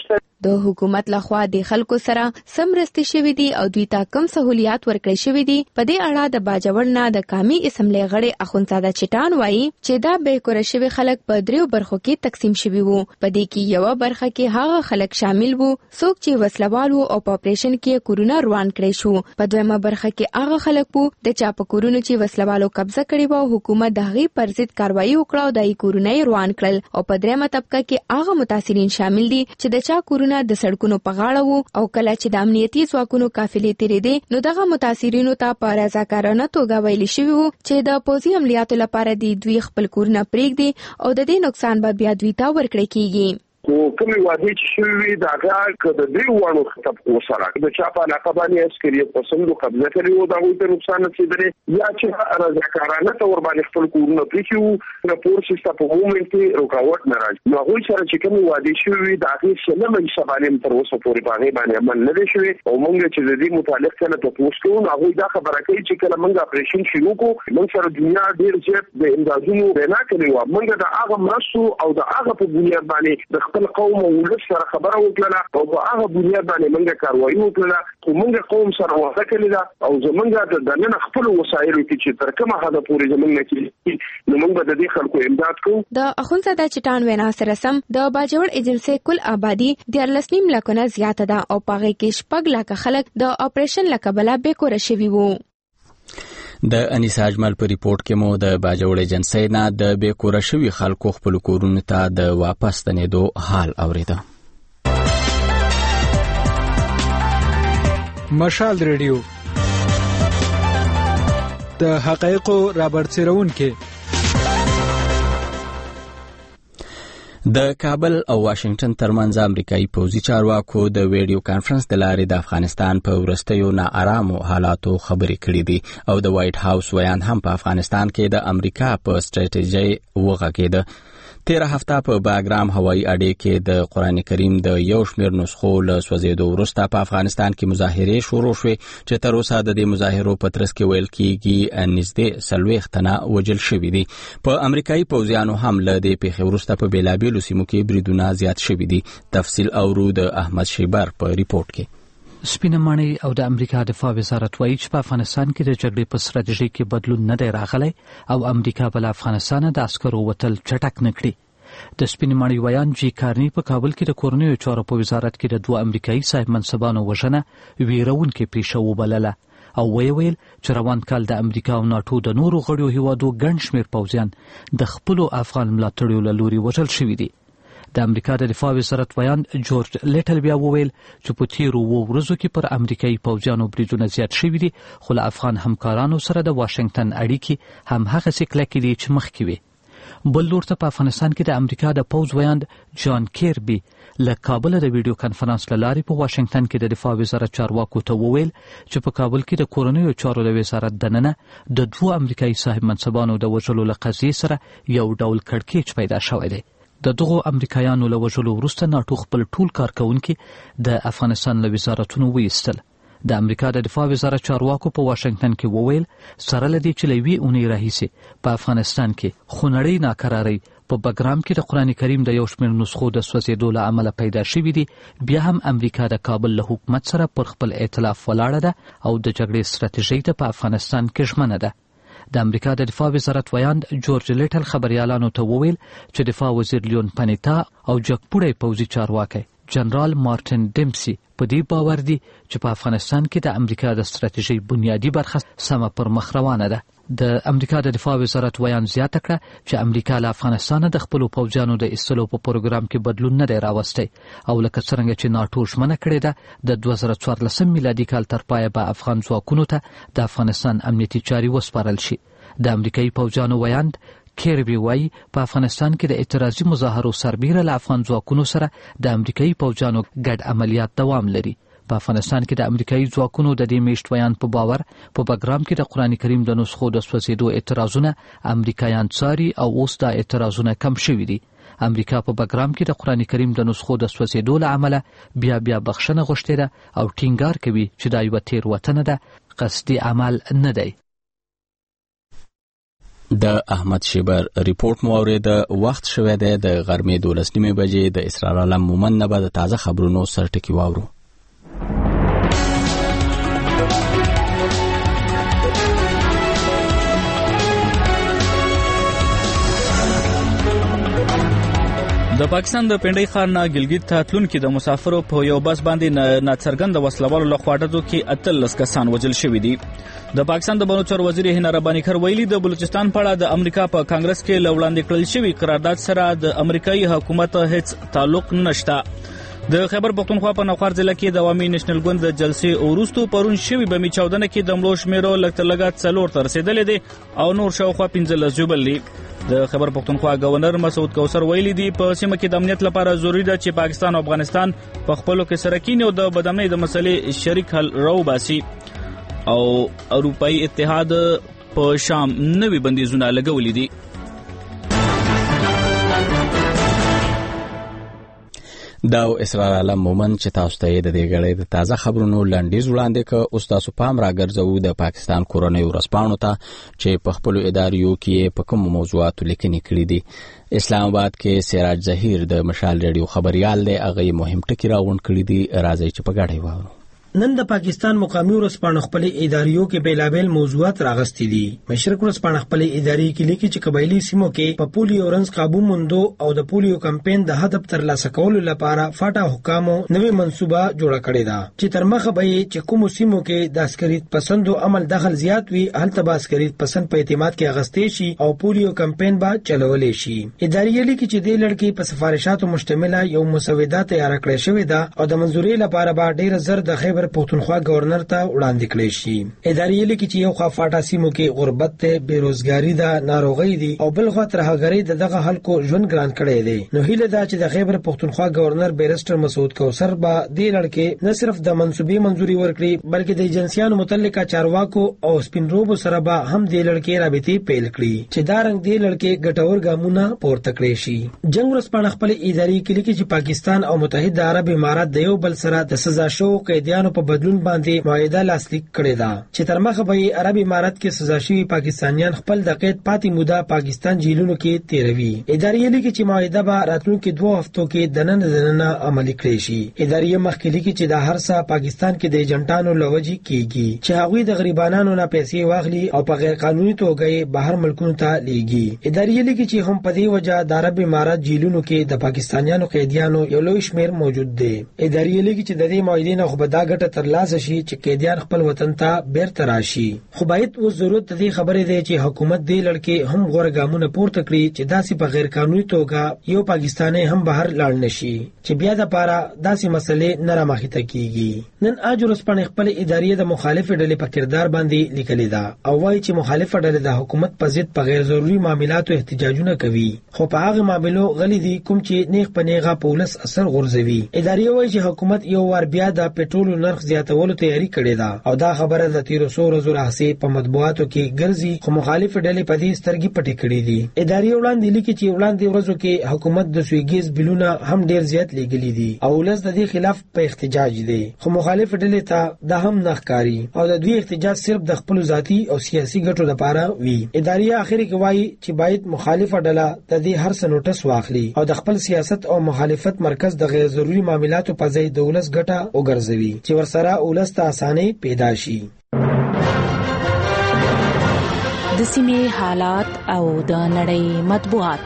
د حکومت لخوا د خلکو سره سمرستي شوې دي او دوی ته کم سہولیات ورکړي شوې دي. په دې اړه د باجوړ نه د قومي اسمبلی غړي اخوندزاده چټان وایي چې دا به کور شوی خلک په دریو برخو کې تقسیم شوي وو. په دې کې یو برخه کې هغه خلک شامل وو څوک چې وسلوال وو او په اپریشن کې کورونا روان کړی شو. په دویمه برخه کې هغه خلک وو د چا په کورونو چې وسلوالو قبضه کړی وو حکومت د هغې پر ضد کاروایی وکړه او د کورونا روان کړل. او په دریمه طبقه کې هغه متاثرین شامل دي چې د چا کورونا د سړکونو په غاړه وو او کله چې د امنیتي ځواکونو قافلې تېرېدې نو دغه متاثرینو ته په رضاکارانه توګه ویل شوي وو چې د پوځي عملیاتو لپاره دی دوی خپل کورونه پرېږدي او د دې نقصان به بیا دوی ته ورکړی کیږي. او کومې وعدې چې شوي د هغه که د دې وړو طبقو سره د چا په علاقه باندې عسکري پسندو قبضه کړي وو د هغوی ته نقصان رسېدلی یا چې رضاکارانه طور باندې خپل کورونه پرېښي وو راپور سیسته په مومنټ کې رکاوټ نه راځي. نو هغوی سره چې کومې وعدې شوي د هغې شلمه حصه باندې تر اوسه پورې په هغې باندې عمل نه دی شوی او موږ چې د دې متعلق کله تپوس کوو نو هغوی دا خبره کوي چې کله موږ اپریشن شروع کړو موږ سره دنیا ډېر زیات د امدادونو وینا کړې وه. موږ د هغه مرستو او د هغه په بنیاد باندې د خپل قوم او ولس سره خبره وکړه او په هغه بنیاد باندې موږ کاروایی وکړه خو موږ قوم سره وعده کړې ده او زموږ د دننه خپل وسایلو کې چې تر کومه حده پورې زموږ نه کېږي نو موږ به د دې خلکو امداد کوو. د اخوندزاده چټان وینا سره سم د باجوړ ایجنسۍ کل آبادی دیارلس نیم لکونه زیاته ده او په هغې کې شپږ لکه خلک د اپریشن له کبله بېکوره شوي وو. د انیسا اجمل په ریپورت کې مو د باجوړ ایجنسۍ نه د بېکوره شوي خلکو خپلو کورونو ته د واپس ستنېدو حال اورېده. مشال ریډیو د حقایقو رابرسېرونکي. د کابل او واشنگټن ترمنځ امریکایي پوځي چارواکو د ویډیو کانفرنس د لارې د افغانستان په وروستیو ناارامو حالاتو خبرې کړې دي او د وایټ هاوس ویان هم په افغانستان کې د امریکا په سټریټیژي وغږېده. تیره هفته په باګرام هوایي اډې کې د قرآن کریم د یو شمېر نسخو له سوځېدو وروسته په افغانستان کې مظاهرې شروع شوې چې تر اوسه د دې مظاهرو په ترڅ کې ویل کېږي نږدې څلوېښت تنه وژل شوي دي. په امریکایي پوځیانو هم له دې پیښې وروسته په بېلابېلو سیمو کې بریدونه زیات شوي دي. تفصیل اورو د احمد شیبر په ریپورت کې. سپینه ماڼۍ او د امریکا دفاع وزارت وایي چې په افغانستان کې د جګړې په ستراتیژۍ کې بدلون نه دی راغلی او امریکا به له افغانستانه د عسکرو وتل چټک نه کړي. د سپینې ماڼۍ ویان جی کارني په کابل کې د کورنیو چارو په وزارت کې د دوه امریکایي صاحب منصبانو وژنه ویرونکې پیښه وبلله او ویې ویل چې روان کال د امریکا او ناټو د نورو غړیو هیوادو ګڼ شمېر پوځیان د خپلو افغان ملاتړیو له لوري وژل شوي دي. د امریکا د دفاع وزارت ویان جورج لیټل بیا وویل چې په تیرو اوو ورځو کې پر امریکایي پوځیانو بریدونه زیات شوي دي خو له افغان همکارانو سره د واشنګټن اړیکې هم هغسې کلکې دي چې مخکې وي. بل لور ته په افغانستان کې د امریکا د پوځ ویاند جان کیربي له کابل د ویډیو کانفرنس له لارې په واشنګټن کې د دفاع وزارت چارواکو ته وویل چې په کابل کې د کورنیو چارو د وزارت دننه د دوه امریکایي صاحب منصبانو د وژلو له قضیې سره یو ډول کړکېچ پیدا شوی دی. د دغو امریکایانو له وژلو وروسته ناټو خپل ټول کارکوونکي د افغانستان له وزارتونو ویستل. د امریکا د دفاع وزارت چارواکو په واشنګټن کې وویل سره له دې چې له یوې اونۍ راهیسې په افغانستان کې خونړۍ ناکرارۍ په بګرام کې د قرآن کریم د یو شمېر نسخو د سوځېدو له امله پیدا شوي دي بیا هم امریکا د کابل له حکومت سره پر خپل ائتلاف ولاړه ده او د جګړې ستراتیژۍ ته په افغانستان کې ژمنه ده. د امریکا د دفاع وزارت ویاند جورج لیټل خبریالانو ته وویل چې دفاع وزیر لیون پنیتا او جګپوړی پوځي چارواکی جنرال مارټن ډیمسي په دې باور دي چې په افغانستان کې د امریکا د ستراتیژۍ بنیادی برخه سمه پر مخ روانه ده. د امریکا د دفاع وزارت ویان زیاته کړه چې امریکا له افغانستانه د خپلو پوځیانو د ایستلو په پروګرام کې بدلون نه دی راوستی او لکه څرنګه چې ناټو ژمنه کړې ده د دوه زره څوارلسم میلادي کال تر پایه به افغان ځواکونو ته د افغانستان امنیتي چارې وسپارل شي. د امریکایي پوځیانو ویاند کیربي وایي په افغانستان کې د اعتراضي مظاهرو سربیره له افغان ځواکونو سره د امریکایي پوځیانو ګډ عملیات دوام لري. په افغانستان کې د امریکایي ځواکونو د دې میشت ویان په باور په بګرام کې د قرآن کریم د نسخو د سوځېدو اعتراضونه امریکایان څاري او اوس دا اعتراضونه کم شوي دي. امریکا په بګرام کې د قرآن کریم د نسخو د سوځېدو له امله بیا بیا بخښنه غوښتې ده او ټینګار کوي چې دا یوه تېروتنه ده، قصدي عمل نه دی. د احمد شیبر ریپورت مو اورید. وخت شوه دی د غرمې دولس نیمې بجې. د اسرار عالم مومن نه به د تازه خبرونو سرټکی واورو. د پاکستان د پنډۍ ښار نه ګلګت ته تلونکي د مسافرو په یو بس باندې ناڅرګند وسلوالو لخوا ډزو کې اتلس کسان وژل شوي دي. د پاکستان د بلوچستان وزیر هنا رباني کر ویلي د بلوچستان په اړه د امریکا په کانګرس کې لوړاندې کړل شوی قرارداد سره د امریکایي حکومت هیڅ تعلق نشته. د خیبر پختونخوا په نوخار ضلع کې د عوامي نېشنل ګوند د جلسې وروسته پرون شوی بمي چاودنه کې د مړو شمیرو لږترلږه څلور ته رسیدلې دي او نور شاوخوا پنځلس ژوبل دي. د خیبر پختونخوا گورنر مسعود کوثر ویلي دی په سیمه کې د امنیت لپاره ضروری ده چې پاکستان او افغانستان په خپلو کې سره کینې او د بدامنۍ د مسلې شریک حل راوباسي. او اروپאי اتحاد په شام نوي بندیزونه لګولې دي. دا اسرار عالم مومن چې تاسو ته د دې غړې د تازه خبرونو لنډیز وړاندې ک او تاسو پام راګرځو د پاکستان کورنۍ ورسپانو ته چې په خپل اداریو کې په کوم موضوعاتو لیکنې کړې دي. اسلام آباد کې سراج ظهیر د مشال ریډیو خبريال دی. هغه مهم ټکی راغون کړی دی. راځي چې په ګډه وایو. نن د پاکستان مقامی ورسپانو خپل اداریو کې بیلابل موضوعات راغستې دي. مشرق ورسپانو خپل اداري کې لیکي چې قبایلی سیمو کې په پولیو اورنس قابو موندو او د پولیو کمپاین د هدف تر لاسه کولو لپاره فاټا حکامو نوې منصوبه جوړه کړې ده چې تر مخه به چې کوم سیمو کې د عسکري پسندو عمل دخل زیات وي هلته به عسکري پسند په اعتماد کې اغستې شي او پولیو کمپاین به چلولې شي. اداري لیکي چې د لړکې په سفارشاتو مشتمله یو مسوده تیار کړې شوې ده او د منځوري لپاره به ډېر زر د خیبر پختونخوا گورنر ته وړاندې کړی شي. اداري لیکي چې یو خوا فاټا سیمو کې غربت ته بیروزګاری ده ناروغي دي او بل خوا ترهګری د دغه خلکو ژوند ګران کړی دی. نو هیله ده چې د خیبر پختونخوا گورنر بیرسټر مسعود کوثر به د لړکې نه صرف د منصوبې منځوري ورکړي بلکې د ایجنسیانو متعلقه چارواکو او سپینروبو سره به هم د لړکې رابطې پیل کړي چې دا رنګ د لړکې ګټور ګامونه پورته کړي شي. جنگ ورسپانه خپل اداري کې لیکي چې پاکستان او متحده عرب امارات د یو بل سره د سزا شو قیدیانو په بدلون باندې معاهده لاسلیک کړې ده چې تر مخه به عرب امارات کې سزا شوي پاکستانیان خپل د قید پاتې موده پاکستان جیلونو کې تیروي. اداري لیکي چې معاهده به راتلونکي دوه هفتو کې د نن دننه عملي کړي شي. اداري مخکې لیکي چې د هر څه پاکستان کې د ایجنټانو لوجي کیږي چې هغوی د غریبانو نه پیسې واخلي او په غیر قانوني توګه بهر ملکونو ته لیږي. اداري لیکي چې هم په دې وجه د عرب امارات جیلونو کې د پاکستانیانو قیدیانو یو لوی شمیر موجود دی. اداري لیکي چې د دې معاهدې نه خو به دا ګټه ترلاسه شي چې قیدیان خپل وطن ته بیرته راشي. خو باید اوس ضرورت دې خبرې دی چې حکومت دې لړکې هم غوړ ګامونه پورته کړي چې داسې په غیر قانوني توګه یو پاکستاني هم بهر لاړ نشي چې بیا د پاره داسې مسلې نه رامخته کیږي. نن اج ورسپانه خپل ادارې د مخالفه ډلې په کردار باندې لیکلې ده او وایي چې مخالفه ډلې د حکومت په ضد په غیر ضروري معاملاتو احتجاجونه کوي خو په هغه معاملو غلي دي کوم چې نیغ پنیغه پولیس اثر غورځوي. ادارې وایي چې حکومت یو ور بیا د پټرول نرخ زیاتولو تیاری کړې ده او دا خبره د تیرو سو ورځو راهسي په مطبوعاتو کې ګرځي خو مخالف ډلې په دې سترګې پټې کړې دي. ادارې وړاندې لیکي چې وړاندې ورځو کې حکومت د سویګیز بلونه هم ډیر زیات لګلې دي او ولس د دې خلاف په احتجاج دي خو مخالف ډلې ته دا هم نخکاری او د دوی احتجاج صرف د خپل ذاتی او سیاسي ګټو لپاره وي. ادارې اخر کې وایي چې باید مخالفه ډله د دې هر څه نوټس واخلي او د خپل سیاست او مخالفت مرکز د غیر ضروري معاملاتو په ځای د ولس ګټه وګرځوي چې ورسره ولس ته اسانه پیدا شي. د سیمې حالات او د نړۍ مطبوعات.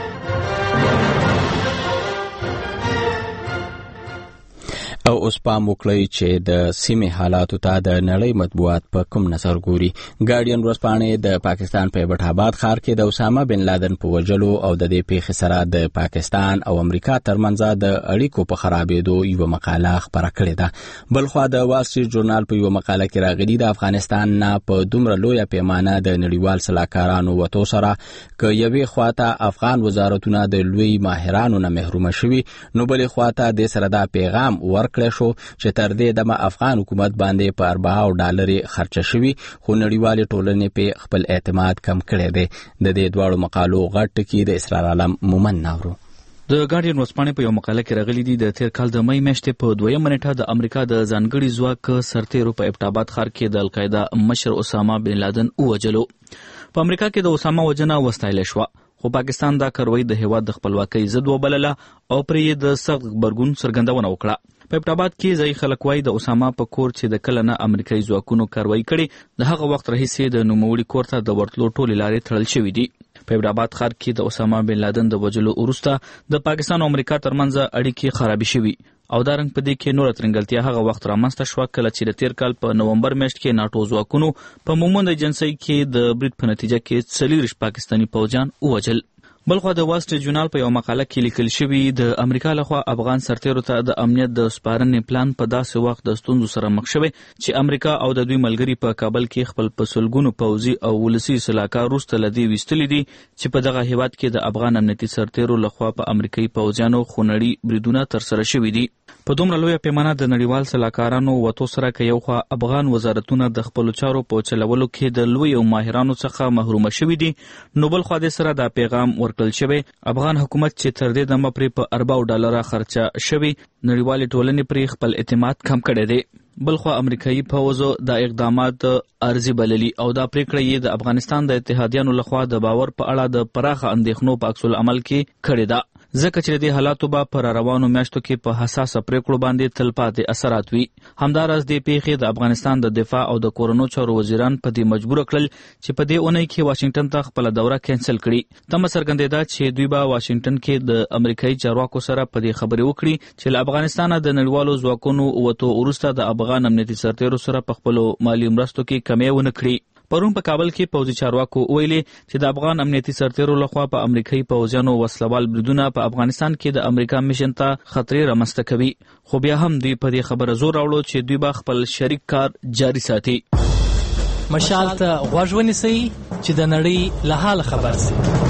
او اوس پام وکړئ چې د سیمې حالاتو ته د نړۍ مطبوعات په کوم نظر ګوري. ګارډین ورځپاڼې د پاکستان په ایبټ آباد ښار کې د اسامه بن لادن په وژلو او د دې پیښې سره د پاکستان او امریکا ترمنځ د اړیکو په خرابېدو یو مقاله خپره کړې ده. بلخوا د وال سټریټ ژورنال په یو مقاله کې راغلي د افغانستان نه په دومره لویه پیمانه د نړیوال سلاکارانو وتو سره که یوې خواته افغان وزارتونه د لوی ماهرانو نه محروم شوي نو بلې خواته د سره دا پیغام ورک شو چې تر دې دمه افغان حکومت باندې په اربعه ډالر خرچه شوی خو نړیوال ټولنې په خپل اعتماد کم کړی دی. د دې دواړو مقالو غټ کې د اسرار عالم مومن ناورو. د ګارډین ورځپاڼې په یو مقاله کې راغلي دي د تیر کال د مې میاشتې په دویمه نیټه د امریکا د ځانګړي ځواک سرتیرو په ایبټ آباد ښار کې د القاعده مشر اسامه بن لادن ووژلو. په امریکا کې د اسامه وجنه وستایل شو، خو پاکستان دا کاروي د هیواد د خپلواکۍ ضد وبلله او پرې د سخت غبرګون څرګندونه وکړه. په ابټاباد کې ځای خلک وایي د اسامه په کور چې د کله نه امریکایي ځواکونو کاروي کړي د هغه وخت راهیسې د نوموړي کور ته د ورتلو ټولې لارې تړل شوې دي. په ابټاباد ښار کې د اسامه بن لادن د وژلو وروسته د پاکستان او امریکا ترمنځ اړیکې خرابې شوې او دا رنګ په دې کې نوره ترنګلتیا هغه وخت رامنځته شوه کله چې د تیر کال په نومبر میاشت کې ناټو ځواکونو په مومند ایجنسۍ کې د برید په نتیجه کې څلوېښت پاکستاني پوځیان ووژل. بلخوا د وال سټریټ ژورنال په یو مقاله کې لیکل شوي د امریکا لخوا افغان سرتیرو ته د امنیت د سپارنې پلان په داسې وخت د ستونزو سره مخ شوی چې امریکا او د دوی ملګري په کابل کې خپل په سلګونو پوځي او ولسي سلاکار وروسته له دې ویستلي دي چې په دغه هیواد کې د افغان امنیتي سرتیرو لخوا په امریکایي پوځیانو خونړي بریدونه ترسره شوي دي. په دومره لویه پیمانه د نړیوال سلاکارانو وتو سره که یو خوا افغان وزارتونه د خپلو چارو په چلولو کې د لویو ماهرانو څخه محرومه شوي دي، نو بل خوا دې سره دا پیغام ورکړل شوی افغان حکومت چې تر دې دمه پرې په ارباو ډالره خرچه شوي نړیوالې ټولنې پرې خپل اعتماد کم کړی دی. بلخوا امریکایي پوځو دا اقدامات ارزي بللي او دا پریکړه یې د افغانستان د اتحادیانو لخوا د باور په اړه د پراخه اندېښنو په عکس العمل کې کړې ده، ځکه چې د دې حالاتو به پر روانو میاشتو کې په حساسه پریکړو باندې تلپاتې اثرات وي. همداراز دې پیښې د افغانستان د دفاع او د کورونو چارو وزیران په دې مجبور کړل چې په دې اونۍ کې واشنگټن ته خپل دوره کینسل کړي. تمه څرګندېده چې دوی به واشنگټن کې د امریکایي چارواکو سره په دې خبرې وکړي چې له افغانستانه د نړیوالو ځواکونو وتو وروسته د افغان امنیتي سرتیرو سره په خپلو مالي مرستو کې کمی ونه کړي. پرون په کابل کې پوځي چارواکو ویلي چې د افغان امنیتي سرتیرو لخوا په امریکایي پوځیانو وسلوال بریدونه په افغانستان کې د امریکا میشن ته خطرې رامنځته کوي، خو بیا هم دوی په دې خبره زور راوړو چې دوی به خپل شریک کار جاري ساتي. مشال ته غوږ ونیسئ چې د نړۍ له حال خبر سي.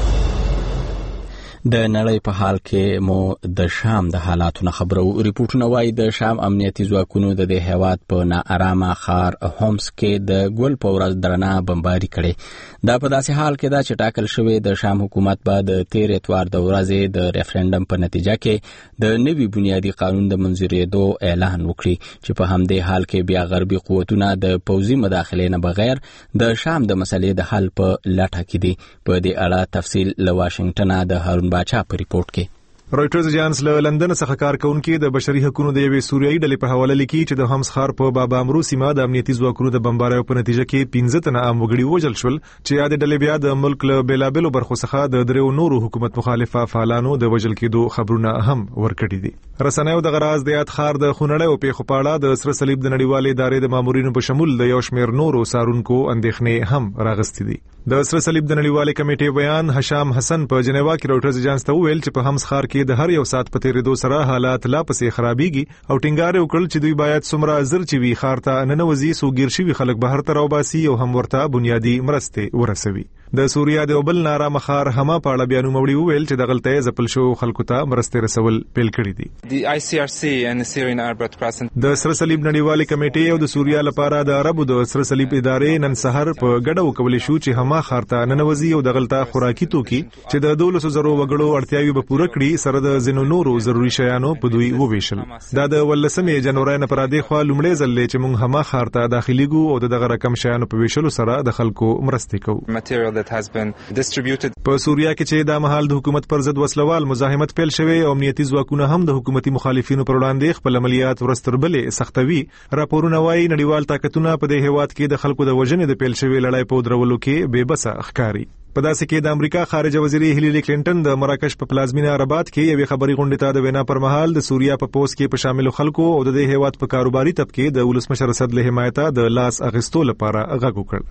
د نړۍ په حال کې مو د شام د حالاتو نه خبرو. ریپورتونه وایي د شام امنیتي ځواکونو د دې هیواد په ناارامه ښار هومس کې د ګل په ورځ درنه بمباري کړې. دا په داسې حال کې ده چې ټاکل شوی د شام حکومت به د تیر اتوار د ورځې د ریفرنډم په نتیجه کې د نوي بنیادي قانون د منظورېدو اعلان وکړي چې په همدې حال کې بیا غربي قوتونه د پوځي مداخلې نه بغیر د شام د مسلې د حل په لټه کې دي. په دې اړه تفصیل له واشنگټن د هارون باچا په ریپورت کې. رويټرز اجانس له لندن څخه کار کوونکي د بشري حقوقو د یوې سوریایي ډلې په حواله لیکي چې د همس ښار په بابا امرو سیمه د امنیتي ځواکونو د بمباریو په نتیجه کې پنځه تنه عام وګړي وژل شول چې یاد ډلې بیا د ملک له بیلابلو برخو څخه د دریو نورو حکومت مخالفه فعالانو د وژل کېدو خبرونه هم ورکړي دي. رسنیو د غراز د یاد ښار د خونړیو پیښو په اړه د سره صلیب د نړیوالې ادارې د مامورینو په شمول د یو شمېر نورو سارونکو اندېښنې هم راغستې دي. د سره صلیب د نړیوالې کمیټې بیان هشام حسن په جنیوا کې رويټرز اجانس ته ویل چې په همس ښار کې د هر یو سات په تیریدو سره حالات لا پسې خرابېږي او ټینګار وکړل چې دوی باید څومره زر چې وي ښار ته ننوځي سوګیر شوي خلک بهر ته راوباسي او هم ورته بنیادي مرستې ورسوي. د سوریا د بل نارامه ښار هما په اړه بیانو موړي وویل چې د غلطۍ ځپل شو خلکو ته مرستې رسول پیل کړي دي. د آی سی آر سی and the Syrian Arab Red Crescent د سره صلیب نړیوالې کمیټې او د سوریا لپاره د عربو د سره صلیب ادارې نن سحر په ګډه وکولې شو چې هما ښار ته ننوځي او د غلطه خوراکي توکي چې د دولسو زرو وګړو اړتیاوي به پوره کړي سره د زینو نورو ضروري شیانو په دوی وویشل. دا د ولسمې جنوري نه پر دې خوا لومړی ځل چې موږ هما ښار ته داخليګو او دغه رقم شیانو په ویشلو سره د خلکو مرستې کوو. material that has been distributed. په سوریا کې چې د مهال د حکومت پر ضد وسلوال مزاحمت پیل شوی او امنیتي ځواکونه هم د حکومتي مخالفینو پر وړاندې خپل عملیات ورستربلې سختوي. راپورونه وايي نړیوال طاقتونه په دې هیواد کې د خلکو د وژنې د پیل شوی لړۍ په درولو کې بے بس ښکاری. په داسې کې د امریکا خارجه وزیر هیلری کلینټن د مراکش په پلازمینه رباط کې یوې خبري غونډې ته د وینا پر مهال د سوریا په پوسټ کې په شامل خلکو او د دې هیواد په کاروباري طبقه د ولسمشر اسد له حمایت د لاس اغستو لپاره غږ وکړ.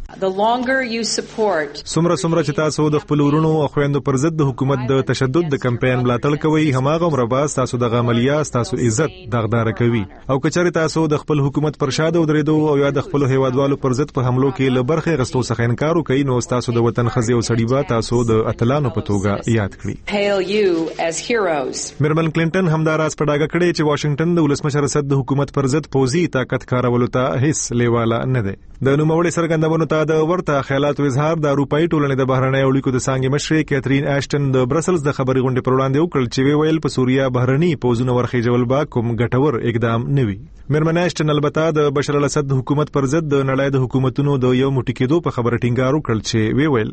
څومره څومره چې تاسو د خپل ورونو او خويندو پر ضد د حکومت د تشدد د کمپاین ملاتړ کوي هماغه مرباس تاسو د عملیات تاسو عزت دغدار کوي او کچاري تاسو د خپل حکومت پر شاده ودرېدو او یا د خپل هیوادوالو پر ضد په حملو کې له برخه غستو څخه انکار وکړي نو تاسو د وطن خزي او سړي با تاسو د اتلانو په توګه یاد کړی. میرمن کلینټن همداراز په ډاګه کړی چې واشنگټن د ولسمشر اسد د حکومت پر ضد پوځي طاقت کارولو ته هیڅ لیواله نه ده. د نوموړي سرګندونو ته د ورته خیالاتو اظهار د اروپאי ټولنې د بهرنۍ اړیکو د څنګه مشر کیترین اشټن د برسلز د خبري غونډې پر وړاندې وکړل چې ویل په سوریا بهرني پوځونو ورخېجول با کوم ګټور اقدام نه وي. میرمن اشټن البته د بشر الاسد حکومت پر ضد د نړۍ د حکومتونو د یو موټی کېدو په خبره ټینګار وکړ چې وی ویل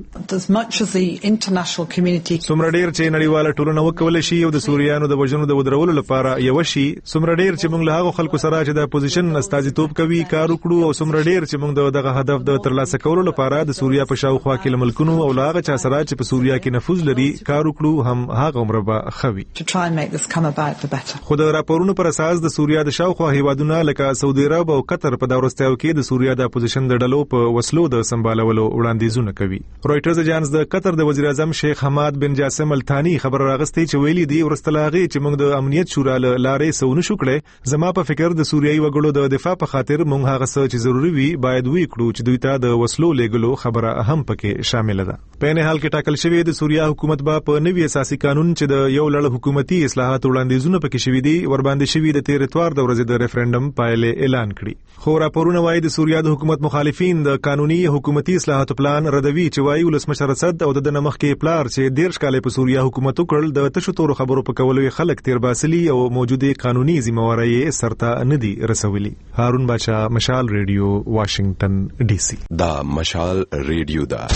څومره ډیر چې نړیواله ټولنه وکولای شي او د سوریانو د وژنو د ودرولو لپاره یو شي، څومره ډیر چې موږ له هغو خلکو سره چې د اپوزیشن استازیتوب کوي کار وکړو، او څومره ډیر چې موږ دغه هدف د ترلاسه کولو لپاره د سوریا په شاوخوا کې ملکونو او لاغه چا سره چې په سوریا کې نفوذ لري کار وکړو، هم هغه عمر به خوي. خو د راپورونو پر اساس د سوریا د شاوخوا هیوادونو لکه سعودي عرب او قطر په دا وروستیو کې د سوریا د اپوزیشن د ډلو په وسلو د سمبالولو وړاندیزونه کوي. رويټرز اجانس د قطر د وزیر اعظم شیخ حماد بن جاسم الثاني خبر راغستې چې ویلي دی ورستلاغي چې موږ د امنیت شورا لارې سونه شو کړې، زما په فکر د سوریایي وګړو د دفاع په خاطر موږ هغه څه چې ضروری وي باید وی کړو چې دوی ته د وسلو لګلو خبره هم پکې شامل ده. په نه حال کې ټاکل شوی د سوریا حکومت به په نوي اساسي قانون چې د یو لړ حکومتي اصلاحات وړاندیزونه پکې شوی دي ور باندې شوی د تیر اتوار د ورځې د ریفرندم پایلې اعلان کړي. خو راپورونه وايي د سوریا د حکومت مخالفین د قانوني حکومتي اصلاحاتو پلان ردوي چې وايي ولسمشر اسد او د نمخ کې پلار چې ډیر ښکاله په سوریا حکومت وکړل د تشو تورو خبرو په کولو خلک تیر باسلي او موجوده قانوني ذمہواری سرته ندي رسولي. هارون بچا، مشال ریډیو، واشنگټن ډي سي. دا مشال ریډیو دا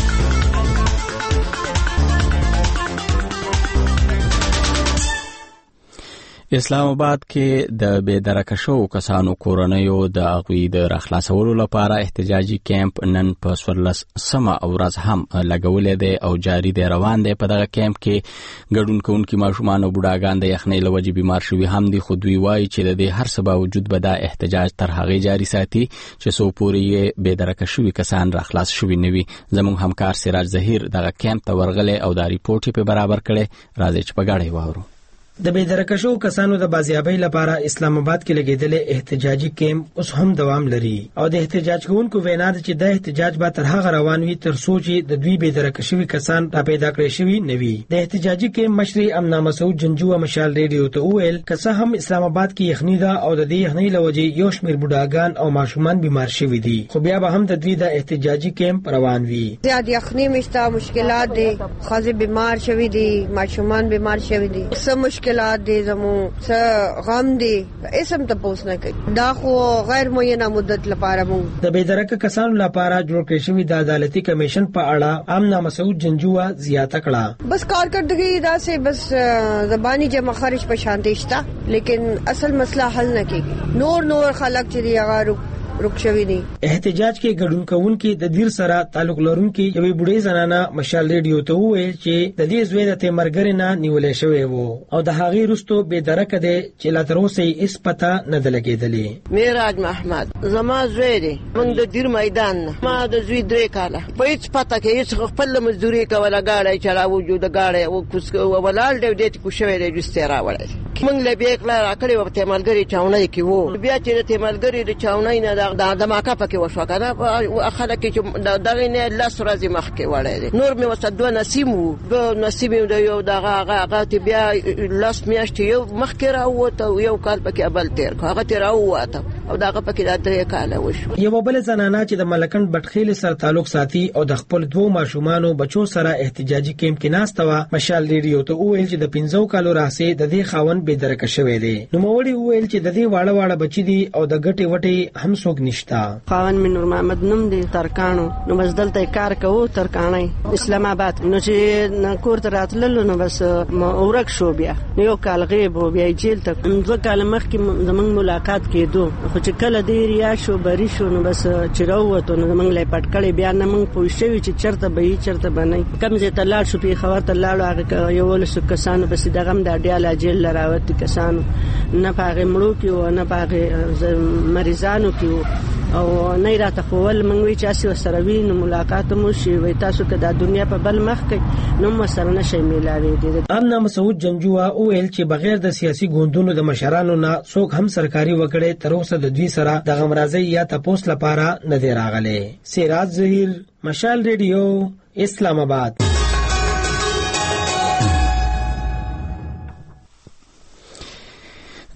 اسلام آباد کې د بې درکه شو کسانو کورنیو د اغوی د راخلاصولو لپاره احتجاجي کیمپ نن په سورلس سما او ورځ هم لګولې دی او جاری دی روان دی. په دغه کیمپ کې ګډون کوونکي ماشومان او بوډاګان د یخنۍ له وجې بیمار شوي هم دي، خو دوی وایي چې د دې هر څه باوجود به دا احتجاج تر هغې جاري ساتي چې څو پورې یې بې درکه شوي کسان راخلاص شوي نه وي. زموږ همکار سراج ظهیر دغه کیمپ ته ورغلی او دا ریپورټ یې په برابر کړی. راځئ چې په ګډه یې واورو. د بېدرکشو کسانو د بازیابۍ لپاره اسلام آباد کې لګیدلې احتجاجي کیمپ اوس هم دوام لري او د احتجاج کوونکو وینا ده چې د احتجاج به تر هغه روان وي تر څو چې د دوی بېدرکشوي کسان را پیدا کړی شوي نه وي. د احتجاجي کیمپ مشر امنا مسعود جنجو مشال ریډیو ته وویل که څه هم اسلام آباد کې یخني ده او د دې یخنۍ له وجې یو شمېر بوډاګان او ماشومان بیمار شوي دي، خو بیا به هم د دوی د احتجاجي کیمپ روان وي. زیات یخني مشته، مشکلات دي، ښځې بیمار شوي دي، ماشومان بیمار شوي دي، څه مشکلات دي زمو څه غم دي اسم ته پوښتنه کوي. دا خو غیر معینه مدت لپاره مو د بېدرکه کسانو لپاره جوړ کړی شوی د عدالتي کمیشن په اړه امنا مسعود جنجو زیاته کړه. بس کارکردګي دا سه بس زبانی جمع خرج په شانتي شته، لیکن اصل مسله حل نه کیږي. نور نور خلک چې هغه رکشوي دي. احتجاج کې ګډون کوونکي د دیر سره تعلق لرونکي یوې بوډۍ زنانه مشال ریډیو ته وویل چې د دې زوی د تیمرګر نه نیولې شوی وو او د هغې وروسته بې درکه دی چې لا تر اوسه یې هېڅ پته نه ده لګېدلې. معراج محمد زما زوی دی، موږ د دیر میدان نه، ما د زوی درې کاله په هېڅ پته کې هېڅ خپله مزدوري کوله، ګاډی چلاوو، د ګاډی ولاړ دی دې کې کوشوی دی جوستې راوړی. موږ له بیکله راکړې وه په تیمرګرې چاونۍ کې وو، بیا چې د تیمرګرې د چاونۍ نه د دماکه پکې وشوه که نه خلک چې دغې نه لس ورځې مخکې وړی دی. نور مې ورته دوه نسیم وو، دوه نسیم یې د یو دغه هغه هغه ته بیا لس میاشتې یو مخکې راووت او یو کال پکې بل تېر کړ، هغه ترې راووته او د هغه پکې دا درې کاله وشوه. یوه بله زنانه چې د ملکنډ بټخیلې سره تعلق ساتي او د خپل دوو ماشومانو بچو سره احتجاجي کیمپ کې ناسته وه مشال ریډیو ته وویل چې د پنځو کالو راهیسې د دې خاوند بېدرکه شوی دی. نوموړي وویل چې د دې واړه واړه بچي دي او د ګټې وټې هم څوک نشته. خاوند مې نور محمد نوم دی، ترکاڼو، نو بس دلته کار کوو ترکاڼۍ اسلام آباد. نو چې کور ته راتللو نو بس ورک شو، بیا یو کال غیب و، بیا جیل ته دوه کاله مخکې زموږ ملاقات کېدو، خو چې کله دی ریا شو بری شو نو بس چې راووتو نو زموږ لی پټ کړی، بیا نه موږ پوه شوي چې چېرته به یي چېرته به نه. کوم ځای ته لاړ شو، پېښور ته لاړو، هغه یولسو کسانو پسې دغه هم د ډیاله جیل له راوتي کسانو نه په هغې مړو کې وو نه په هغې مریضانو کې وو او نه یې راته ښوول. موږ وایي چې هسې ورسره وي نو ملاقات مو شي، وایي تاسو که دا دنیا په بل مخ کې نو هم ورسره نه شئ میلاوېدی. امنا مسعود جنجو وویل چې بغیر د سیاسي ګوندونو د مشرانو نه څوک هم سرکاري وګړی تر اوسه د دوی سره د غمرازۍ یا تپوس لپاره نه دی راغلی. سراج ظهیر، مشال ریډیو، اسلام آباد.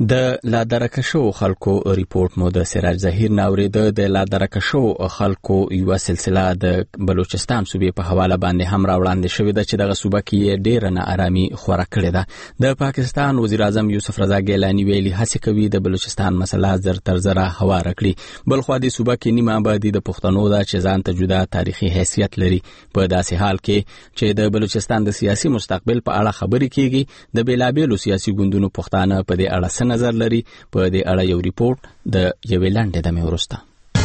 د لادرکشو خلکو ریپورت مو د سراج ظهیر ناورید د لادرکشو خلکو یو سلسله د بلوچستان صوبې په حواله باندې هم راوړاندې شوې ده چې دغه صوبه کې ډېر نه آرامي خوره کړې ده. د پاکستان وزیر اعظم یوسف رضا ګیلانی ویلي هڅه کوي د بلوچستان مسله زر تر زره هواره کړي. بلخوا د صوبه کې نیمه آبادي د پښتنو ده چې ځان ته جدا تاریخي حیثیت لري. په داسې حال کې چې د بلوچستان د سیاسي مستقبل په اړه خبرې کیږي د بیلابېلو سیاسي ګوندونو پښتانه په دې اړه نظر لري. په دې اړه یو ریپورت د یوې لنډې دمې وروسته.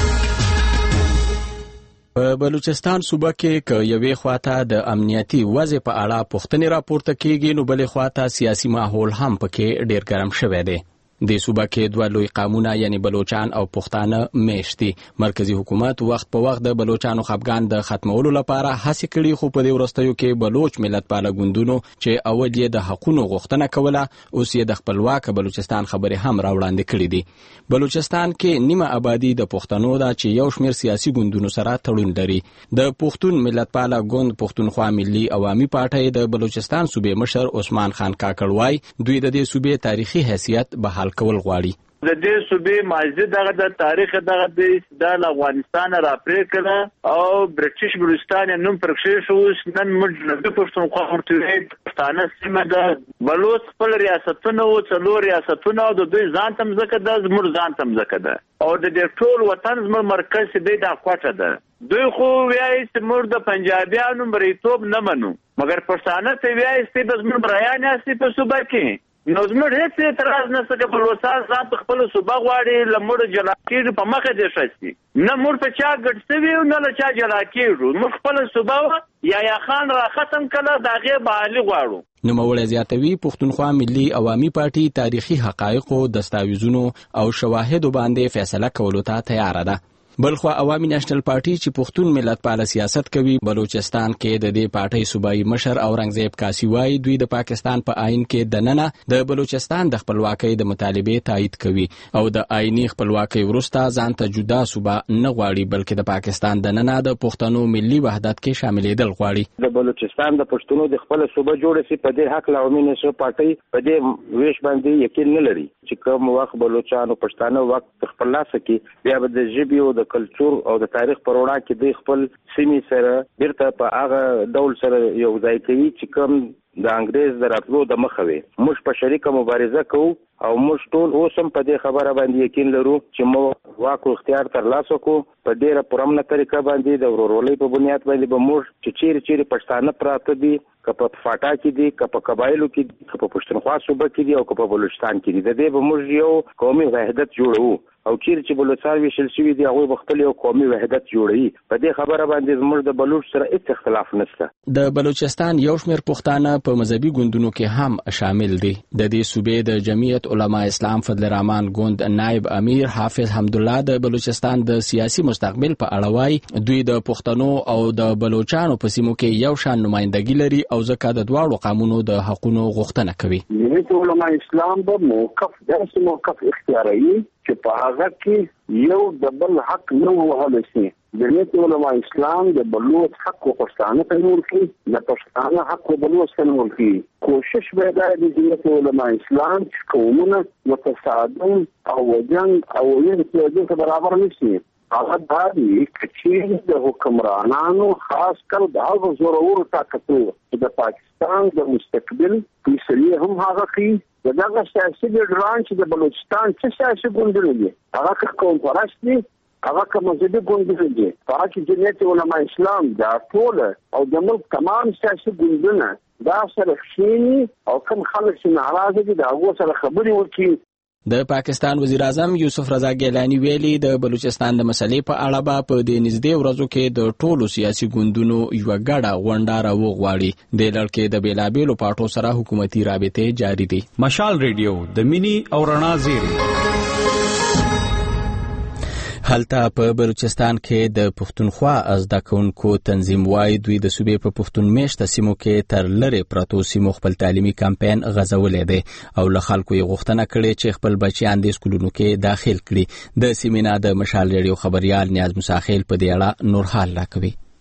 په بلوچستان صوبه کې ک یوې خواته د امنیتي وضع په اړه پوښتنې راپورته کیږي نو بلې خواته سیاسي ماحول هم پکې ډېر ګرم شوی دی. د صوبه کې دوه لوی قومونه یعنی بلوچان او پښتانه میشتي. مرکزی حکومت وخت په وخت د بلوچانو خپګان د ختمولو لپاره هڅې کړي خو په دې ورستیو کې بلوچ ملت پاله ګوندونو چې اول یې د حقوقو غوښتنه کوله اوس یې د خپلواک بلوچستان خبرې هم راوړاندې کړې دي. بلوچستان کې نیمه آبادی د پښتنو ده چې یو شمېر سیاسي ګوندونو سره تړون لري. د پښتون ملت پاله ګوند پښتونخوا ملي عوامي پارټۍ د بلوچستان صوبې مشر عثمان خان کاکړ وای دوی د دې صوبې تاریخي حیثیت بحال کول غواړي. د دې صوبې ماضي دغه د تاریخ دغه د افغانستان را پرې کړه او برټش بلوچستان نوم پرخښ شو. نن موږ د پښتونخوا ورته پښتانه سیمه د بلوچ خپل ریاستونه او څلور ریاستونه د دوی ځان تم زکه د زموږ ځان تم زکه ده او د دې ټول وطن زموږ مرکز دی د کوټه ده. دوی خو وایي چې موږ د پنجابیانو مریتوب نه منو مګر پښتانه ته وایي چې د زموږ برایان اسي په صوبه کې نو زموږ هیڅ اعتراض نشته چې بلوچستان ځان په خپل صوبه غواړي لمړ جلا کېږي په مخه دې شي نه موږ په چا ګډسوي نه له چا جلا کېږو موږ خپل صوبه یا یا خان را ختم کړه دغه بحالي غواړو. نوموړی زیاتوي پښتونخوا ملي عوامي پارټي تاریخي حقایقو دستاویزونو او شواهدو باندې فیصله کولو ته تیار ده. بلخوا عوامي نېشنل پارټي چې پښتون ملت پاله سیاست کوي بلوچستان کې د دې پارټي صوبایي مشر اورنګزیب کاسي وایي دوی د پاکستان په آئین کې دننه د بلوچستان د خپلواکۍ د مطالبې تایید کوي او د آئینی خپلواکۍ وروسته ځان ته جدا صوبه نه غواړي بلکې د پاکستان دننه د پښتنو ملي وحدت کې شاملېدل غواړي. د بلوچستان د پښتنو د خپل صوبه جوړ شي په دې حق لا عوامي نېشنل پارټي په دې ویش باندې یقین نه لري چې کوم وخت بلوچستان او پښتانه وخت خپل لاس کې بیا به د ژبې او د کلچر او د تاریخ پر وړاندې کې د خپل سیمې سره بیرته په هغه ډول سره یو ځای کوي چې کوم د انګريز د راتلو د مخه وي. موږ په شریکه مبارزه کوو او موږ ټول اوس هم په دې خبره باندې یقین لرو چې موږ واک او اختیار ترلاسه کوو په ډیره پرمنه طریقه باندې د ورورولۍ په بنیاد باندې به موږ چې چیرې چیرې پښتانه پراته دي که په فاټا کې دي که په قبایلو کې دي که په پښتونخوا صوبه کې دي او که په بلوچستان کې دي د دې به موږ یو قومي وحدت جوړو او چیرې چې بلوچستان ویشل شوي دي هغوی به خپل یو قومي وحدت جوړوي. په دې خبره باندې زموږ د بلوچ سره هیڅ اختلاف نشته. د بلوچستان یو شمېر پښتانه په مذهبي ګوندونو کې هم شامل دي. د دې صوبې د جمعیت علما اسلام فضل الرحمن ګوند نائب امیر حافظ حمدالله د بلوچستان د سیاسي مستقبل په اړه وایي دوی د پښتنو او د بلوچانو په سیمو کې یو شان نمائندګي لري او ځکه د دواړو قومونو د حقوقو غوښتنه کوي. جمعیت علما اسلام به موقف داسې موقف اختیاروي چې په هغه کې یو د بل حق نه وهل شي. جمعیت علما اسلام د بلوچ حق او پښتانه ته ورکړي د پښتانه حق او بلوچ ته ورکړي. کوشش به دا د جمعیت علما اسلام چې قومونه متصادم او جنگ او یو څه برابر نشي هغه دا دي چې د حکمرانانو خاص کر د هغو زورور طاقتو د پاکستان د مستقبل فیصلې هم هغه کوي. دغه سیاسي ګډران چې د بلوچستان څخه سیاسي ګوندونه دي هغه کوم پرست دي هغه کوم مذهبي ګوندونه دي هغه چې جمعیت علما اسلام دا ټول او د ملک تمام سیاسي ګوندونه دا سره خشيني او کوم خلک چې ناراضه دي دا هغه سره خبري وکړي. د پاکستان وزیر اعظم یوسف رضا ګیلانی ویلي د بلوچستان د مسلې په اړه به په دې نږدې ورځو کې د ټولو سیاسي ګوندونو یو ګډه غونډه راوغواړي. د لړکې د بیلابېلو پارټو سره حکومتي رابطې جاری دي. مشال ریډیو د مینی او رڼا زیری هلته په بلوچستان کې د پښتونخوا زده کوونکو تنظیم وایي دوی د صوبې په پښتون میشته سیمو کې تر لرې پرتو سیمو خپل تعلیمي کمپاین غځولی دی او له خلکو یې غوښتنه کړې چې خپل بچیان د سکولونو کې داخل کړي. د سیمینا د مشال ریډیو خبریال نیاز مساخیل په دې اړه نور حال راکوي.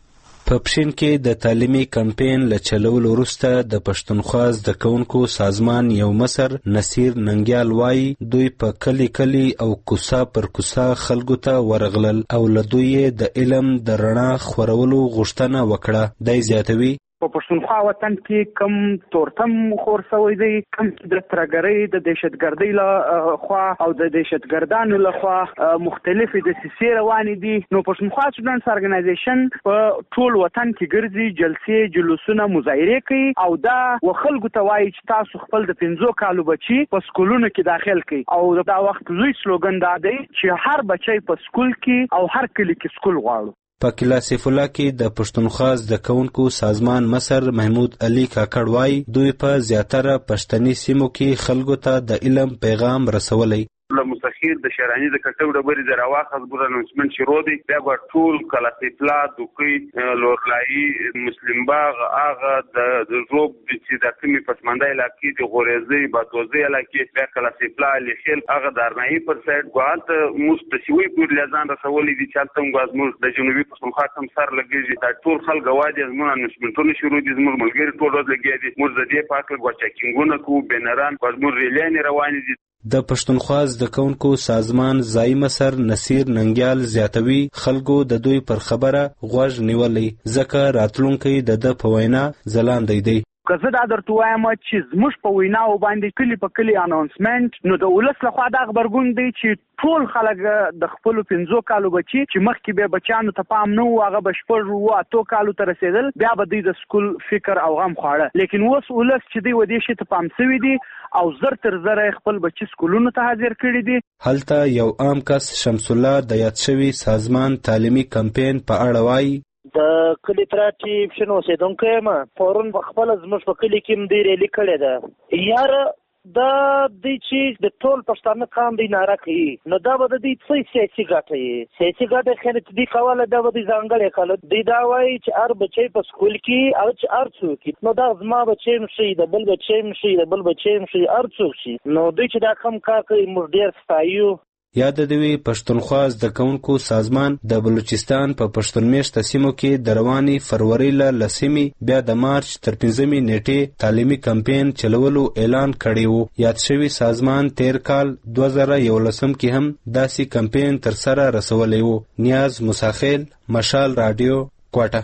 په پښین کې د تعلیمي کمپاین له چلولو وروسته د پښتونخوا زده کوونکو سازمان یو مشر نصیر ننګیال وایي دوی په کلی کلی او کوڅه پر کوڅه خلکو ته ورغلل او له دوی د علم د رڼا خورولو غوښتنه وکړه. دی زیاتوي په پښتونخوا وطن کې کم تورتم خور سوی دی، کم د ترګرۍ د دهشتګردۍ له خوا او د دهشتګردانو له خوا مختلفې دسیسې روانې دي. نو پښتونخوا سټوډنټس ارګنایزیشن په ټول وطن کې ګرځي، جلسې جلوسونه مظاهرې کوي او دا و خلکو ته وایي چې تاسو خپل د پنځو کالو بچي په سکولونو کې داخل کړئ. او دا وخت لوی سلوګن دا دی چې هر بچی په سکول کې او هر کلی کې سکول غواړو. په کلا سیف الله کې د پښتونخوا زده کوونکو سازمان مشر محمود علي کاکړ وایي دوی په زیاتره پښتني سیمو کې خلکو ته د علم پیغام رسولی. له مستخیر د شرانی د کټو ډبرې د راواخذ ګور انونسمنت شروع دی. بیا به ټول کلا سیفلا دوکي لورلای مسلم باغ هغه د روب چې د کمی پسمنده علاقې د غوریزي بادوزي علاقې بیا کلا سیفلا لخل هغه دارنای پر سایت ګوالت مستشوي پر لزان رسولې دي چې تم غاز مو د جنوبي پښتونخوا تم سر لګیږي دا ټول خلک غواړي زموږ انونسمنتونه شروع دي، زموږ ملګری ټول ورځ لګي دي، موږ د دې پاک غوا چکینګونه کو بنران زموږ ریلین روان دي. د پښتونخوا زده کوونکو سازمان ځای مشر نصیر ننګیال زیاتوي خلکو د دوی پر خبره غوږ نیولی ځکه راتلونکی د ده په وینا ځلاندی دی. که زه دا درته وایم چې زموږ په ویناو باندې کلی په کلی اناونسمنت، نو د ولس لخوا دا خبرګون دی چې ټول خلک د خپلو پنځو کالو بچي چې مخکې به بچیانو ته پام نه و هغه به شپږ و اتو کالو ته رسېدل، بیا به دوی د سکول فکر او غم خواړه. لیکن اوس ولس چې دوی و دې شي ته پام سوي دي او زر تر زره خپل بچي سکولونو ته حاضر کړي دي. هلته یو عام کس شمس الله د یاد شوي سازمان تعلیمي کمپاین په اړه وایي د کلی تراټي پښین اوسېدونکی یم، پرون خپله زموږ په کلي کې م دوی ریلي کړې ده. یاره دا دوی چې د ټول پښتانه قام دوی ناره کوي، نو دا به د دوی څه سیاسي ګټه یي سیاسي ګټه خیانت دوی کوله، دا به دوی ځانګړې کړله. دوی دا وایي چې هر بچی په سکول کې او چې هر څوک، نو دا زما بچی م شي، د بل بچی م شي، د بل بچی م شي، هر څوک شي. نو دوی چې دا کم کار کوي موږ ډېر ستایو. یاد دوی پښتونخوا زده کوونکو سازمان د بلوچستان په پښتون میشته سیمو کې د رواني فروری له لسمې بیا د مارچ تر پنځمې نیټې تعلیمي کمپاین چلولو اعلان کړی وو. یاد شوي سازمان تیر کال دوه زره یولسم کې هم داسې کمپاین تر سره رسولی وو. نیاز مساخیل، مشال رادیو، کوټه.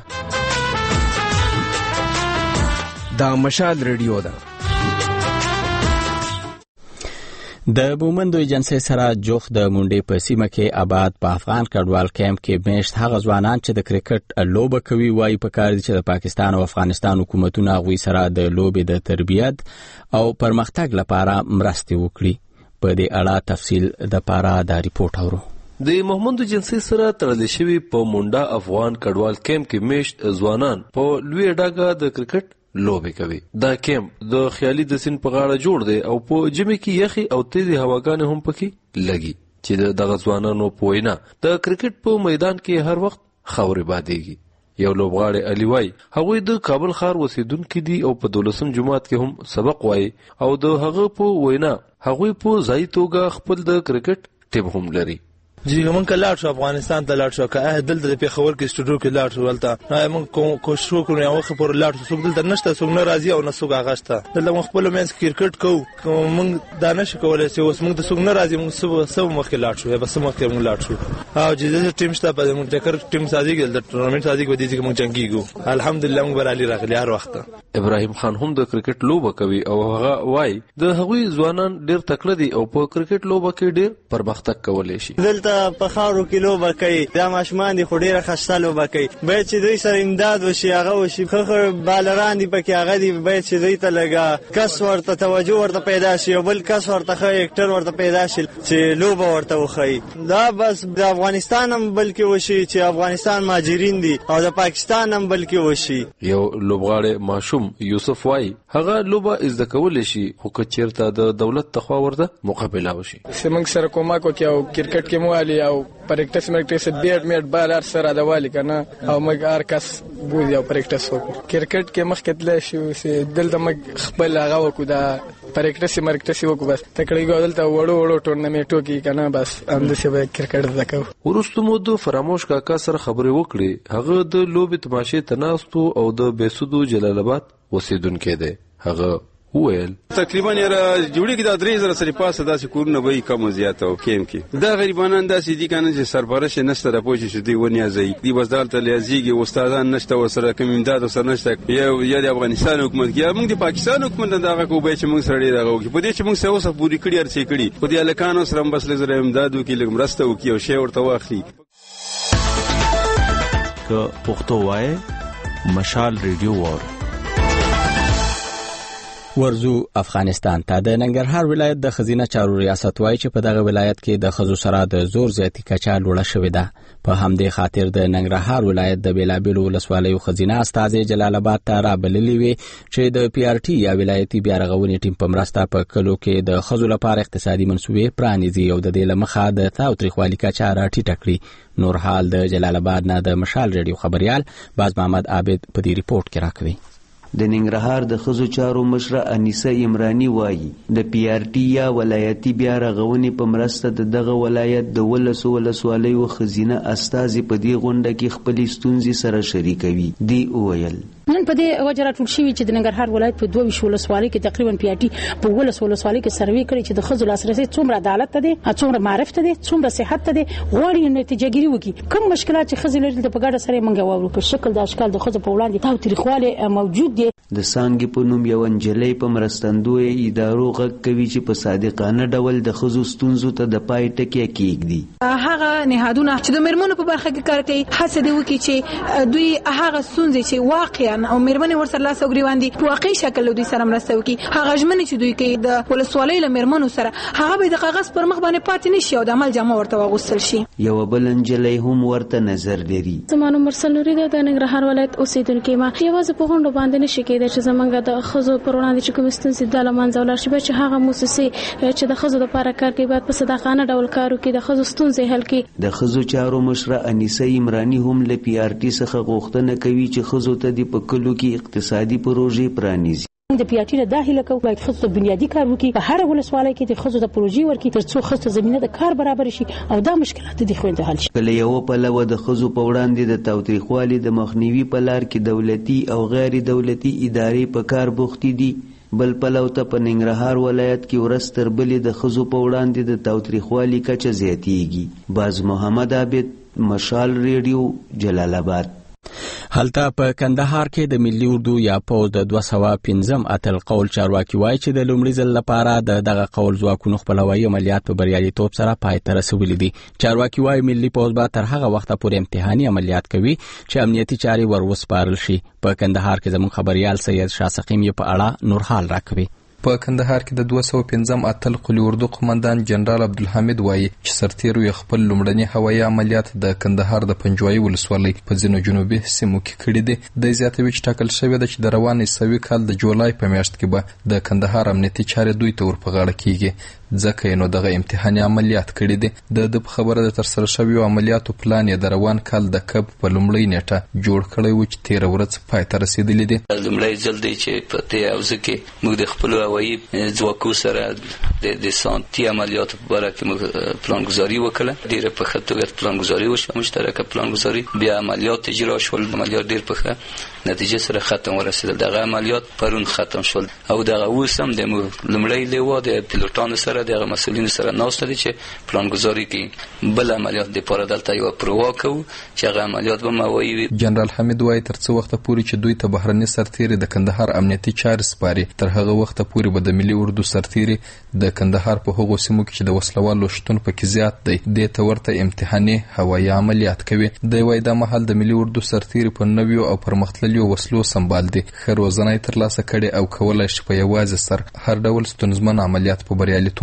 دا مشال رادیو ده. د بومندو ایجنسی سره جوخ د مونډې په سیمه کې آباد په افغان کډوال کیمپ کې میشت هغه ځوانان چې د کرکټ لوبه کوي وایي په کار دي چې د پاکستان او افغانستان حکومتونه هغوی سره د لوبې د تربیت او پرمختګ لپاره مرستې وکړي. په دې اړه تفصیل د پاره دا ریپورت اورو. د محمد جنسی سره تړل شوی په مونډا افغان کډوال کیمپ کې میشت ځوانان په لوی ډاګه د کرکټ لوبې کوي. دا کیمپ د خیالي د سین په غاړه جوړ دی او په جمی کې یخي او تیزی هواګانې هم پکې لګي چې د ځوانانو په وینا د کرکټ په میدان کې هر وخت خاورې بادېږي. یو لوبغاړی علي وای هغوی د کابل ښار اوسیدونکي دي او په دولسم جماعت کې هم سبق وای او د هغه په وینا هغوی په ځای توګه خپل د کرکټ ټیم هم لري. جی موږ کله شو افغانستان ته لاړ شو که دلته د پیښور کې سټوډیو کې لاړ شو ولته موږ کوشش وکړو یو وخت پر لاړ شو څوک دلته نشته څوک ناراضي او نه څوک هغه دلته موږ خپل مینس کرکټ کوو موږ دا نشو کولای چې اوس موږ د څوک ناراضي موږ سب سب مخ کې لاړ شو یا بس مخ کې موږ لاړ شو او چې د ټیم شته په موږ ټکر ټیم سازي کې د ټورنمنت سازي کې ودی چې موږ جنگيګو الحمدلله موږ برالي راغلي هر وخت. ابراهيم خان هم د کرکټ لوبه کوي او هغه وای د هغوی ځوانان ډیر تکړه دي او په کرکټ لوبه کې ډیر پرمختګ کولای شي. دلته په خاورو کې لوبه کوي دا ماشومان دي خو ډیره خسته لوبه کوي باید چې دوی سره امداد وشي هغه وشي خو بالران دي پکې هغه دي باید چې دوی ته لګا کس ورته توجه ورته پیدا شي او بل کس ورته خو اکټر ورته پیدا شي چې لوبه ورته وخی. دا بس د افغانستان هم بلکې وشي چې افغانستان ماجرین دي او د پاکستان هم بلکې وشي. یو لوبغاړی ماشوم یوسف وای هغه لوبه زده کول شي خو که چیرته د دولت تخوا ورته مقابله وشي. سمنګ سره کومه کو کې او کرکټ کې مو والي او پریکټس مکټس بیټ میټ بال ار سره د والی کنه او مګ ار کس بوزي او پریکټس وکړو کرکټ کې مخکې تل شو سي دلته مګ خپل هغه وکړو دا پریکټس مرکټس وکړو بس تکړه دلته وړو وړو ټورنمنټو کې کنه بس اند څه به کرکټ زکو ورستو مو د فراموش کاکا سره خبرې وکړي هغه د لوبې تماشې تناستو او د بیسودو جلال آباد اوسیدونکو دی هغه ویل تقریبا یې جوړی کې د درې زره سره پاسه داسې کورونه به کم زیات او کیم کې دا غریبانان داسې دي کنه چې سرپرش نشته د پوجي شدي ونیازي دی بس دالته لیازيږي استادان نشته وسره کوم امداد وسره نشته یو یا د افغانستان حکومت کې موږ د پاکستان حکومت دغه کو به چې موږ سره دغه وکړي په دې چې موږ سه اوسه پوری کړی ارڅې کړي په دې الکانو سره بس لزر امداد وکړي لږ مرسته وکړي او شی ورته واخلي که پښتو وای مشال ریډیو وور ورزو افغانستان ته د ننګرهار ولایت د خزینه چارو ریاست وایي چې په دغه ولایت کې د خزو سره د زور زیاتی کچا لوړه شوې ده په همدې خاطر د ننګرهار ولایت د بیلابیلو ولسوالیو خزینه استاد جلال آباد ته رابللې وي چې د پی آر ټي یا ولایتي بیا رغونې ټیم په مرسته په کلو کې د خزو لپاره اقتصادي منصوبې پرانیزي او د دې لمخه د تاوتریخوالي کچا راټیټه کړي نور حال د جلال آباد نه د مشال ریډیو خبريال باز محمد عابد په دې ریپورت کې راکوي د ننګرهار د خزو چارو مشره انیسه عمرانی وایي د پی آر ټي یا ولایتي بیا رغونې په مرسته د دغه ولایت د ولسو ولسوالیو خزینه استازي په دې غونډه کې خپل ستونزې سره شریکوي دی ویل نن په دې وجه راټول شوی چې د ننګرهار ولایت په دوه ویشت ولسوالۍ کې تقریبا پی آر ټي په ولس ولسوالۍ کې سروې کړی چې د خزو لاسرسي څومره عدالت ته دي څومره معرفت ته دي څومره صحت ته دي غوړي نتیجه ګیری وکړي کوم مشکلات چې خزو لري د پګاډه سره منګه وورو په شکل د اشکال د خزو په وړاندې تاوتریخواله موجود دي د سانګي په نوم یو انجلۍ په مرستندوی ادارو غږ کوي چې په صادقانه ډول د خزو ستونزو ته د پای ټکی کېږدي هغه نهادونه چې د مرمنو په برخه کې کار کوي هڅه دی وکړي چې دوی هغه ستونزې چې واقعا او مرمنې ورسره لاس وګریوان دي په واقعي شکل دوی سره مرسته وکړي هغه ژمنې چې دوی کوي د ولسوالۍ له مرمنو سره هغه به د کاغذ پر مخ باندې پاتې نشي او د عمل جامه ورته واغوستل شي یو بل انجلۍ هم ورته نظر لري زمانو مرسل نوري د ننګرهار ولایت اوسیدونکو ما یوازې په غونډه باندې نشي کېدای چې زمونږ د خزو پر وړاندې چې کوم ستونزې د لمانځه ولاړ شي چې هغه موسسې چې د خزو لپاره کار کوي باید په صداقانه ډول کار وکړي د خزو ستونزې حل کړي د خزو چارو مشره انیسه عمرانی هم له پی آر ټي څخه غوښتنه کوي چې خزو ته د پکلو کې اقتصادي پروژې پرانیزي د پی آر ټي د داخله کو باید خصوصا بنیادی کار وکړي په هر ولسوالۍ کې د خصوصا پروژې ورکړي ترڅو خصوصا زمينه د کار برابر شي او دا مشکلات د خويند حل شي کله یو په لو د خزو په وړاندې د تاوتریخوالي د مخنیوي په لار کې دولتي او غیر دولتي ادارې په کار بوختي دي بل پلو ته په ننګرهار ولایت کې ورستر بلې د خزو په وړاندې د تاوتریخوالي کچه زیاتیږي باز محمد عابد مشال ریډیو جلال آباد هلته په کندهار کې د ملي اردو یا پوز د دوه سوه پنځم اتل قول چارواکي وایي چې د لومړي ځل لپاره د دغه قول ځواکونو خپل هوایي عملیات په بریالیتوب سره پای ته رسولي دي چارواکي وایي ملي پوز به تر هغه وخته پورې امتحاني عملیات کوي چې امنیتي چارې ور وسپارل شي په کندهار کې زموږ خبريال سید شاه سقیم یې په اړه نور حال راکوي په کندهار کې د دوه سوه پنځم اتل قلی اردو قومندان جنرال عبدالحمید وایي چې سرتیرو یې خپل لومړني هوایي عملیات د کندهار د پنجوایي ولسوالۍ په ځینو جنوبي سیمو کې کړي دي د زیاتوي چې ټاکل شوې ده چې د روان عیسوي کال د جولای په میاشت کې به د کندهار امنیتي چارې دوی ته ورپغاړه کیږي ځکه نو دغه امتحاني عملیات کړي دي د د خبره د ترسره شویو عملیاتو پلان یې د روان کال د کب په لومړۍ نیټه جوړ کړی و چې تیر ورځ پای ته رسیدلی دي لومړی ځل دی چې په دې حوزه کې موږ د خپل هوایي ځواکو سره د دسانتي عملیاتو په اړه کې موږ پلانګذاري وکړه ډیره په ښه توګه پلانګذاري وشوه مشترکه پلانګذاري بیا عملیات اجرا شول عملیات ډیر په ښه نتیجه سره ختم ورسېدل دغه عملیات پرون ختم شول او دغه اوس هم د لومړی لیوا د پیلوټانو سره دغه مسؤلین سره ناست دي چې پلانګذاري کوي بل عملیات د پاره دلته یو پروا کوي چې هغه عملیات به موایي وي جنرال حمید وایي تر څو وخت پورې چې دوی ته بهرني سرتیري د کندهار امنیتي چارې سپاري تر هغه وخت پورې به د ملي اردو سرتیري د کندهار په هغو سیمو کې چې د وسلوالو شتون پکې زیات دی د ته ورته امتحاني هوایي عملیات کوي د وای د محل د ملي اردو سرتیري په نویو او پرمختللو وسلو سمبال دي خیر وزنای تر لاسه کړي او کولای شي په یوازې سر هر ډول ستونزمن عملیات په بریالیتوب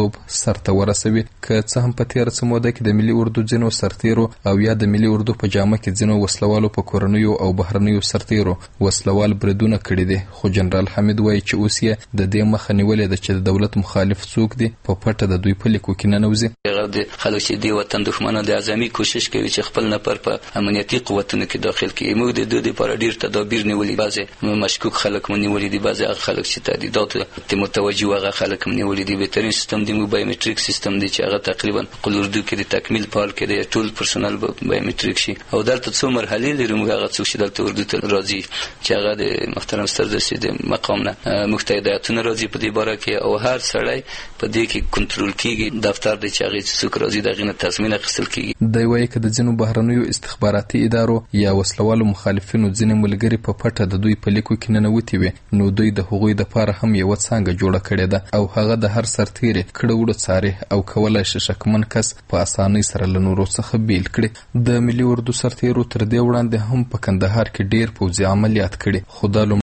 لومړیتوب سرته ورسوي. که څه هم په تېره څه موده کې د ملي اردو ځینو سرتیرو او یا د ملي اردو په جامه کې ځینو وسلوالو په کورنیو او بهرنیو سرتیرو وسلوال بریدونه کړي دي، خو جنرال حمید وایي چې اوس یې د دې مخه نیولې ده چې د دولت مخالف څوک دي په پټه د دوی په لیکو کې ننوځي. هغه د خلک چې د وطن دښمنان د اعظمي کوشش کوي چې خپل نفر په امنیتي قوتونو کې داخل کړي. موږ د دوی لپاره ډیر تدابیر نیولي، بعضې مشکوک خلک مو نیولي دي، بعضې هغه خلک چې تهدیداتو ته متوجه هغه خلک مو نیولي دي. بهترین سیستم د موږ بایومټریک سیستم دی چې هغه تقریبا قل اردو کې د تکمیل پال کې د ټول پرسونل بایومټریک شي. او دلته څو مرحلې لري، موږ هغه څوک چې دلته اردو ته راځي چې هغه د محترم سردرسي د مقام نه موږ ته هدایتونه راځي په دې باره کې، او هر سړی په دې کې کنټرول کیږي. دفتر دی چې هغه څوک راځي دغه نه تضمین اخیستل کیږي. دی وایي که د ځینو بهرنیو استخباراتي ادارو یا وسلوالو مخالفینو ځینې ملګري په پټه د دوی په لیکو کې ننوتي وي، نو دوی د هغوی دپاره هم یوه څانګه جوړه کړې ده او هغه د هر سرتیري کړه وړه څاري او کولی شي شکمن کس په اسانۍ سره له نورو څخه بیل کړي. د ملي اردو سرتیرو تر دې وړاندې هم په کندهار کې ډیر پوځي عملیات کړي، خو دا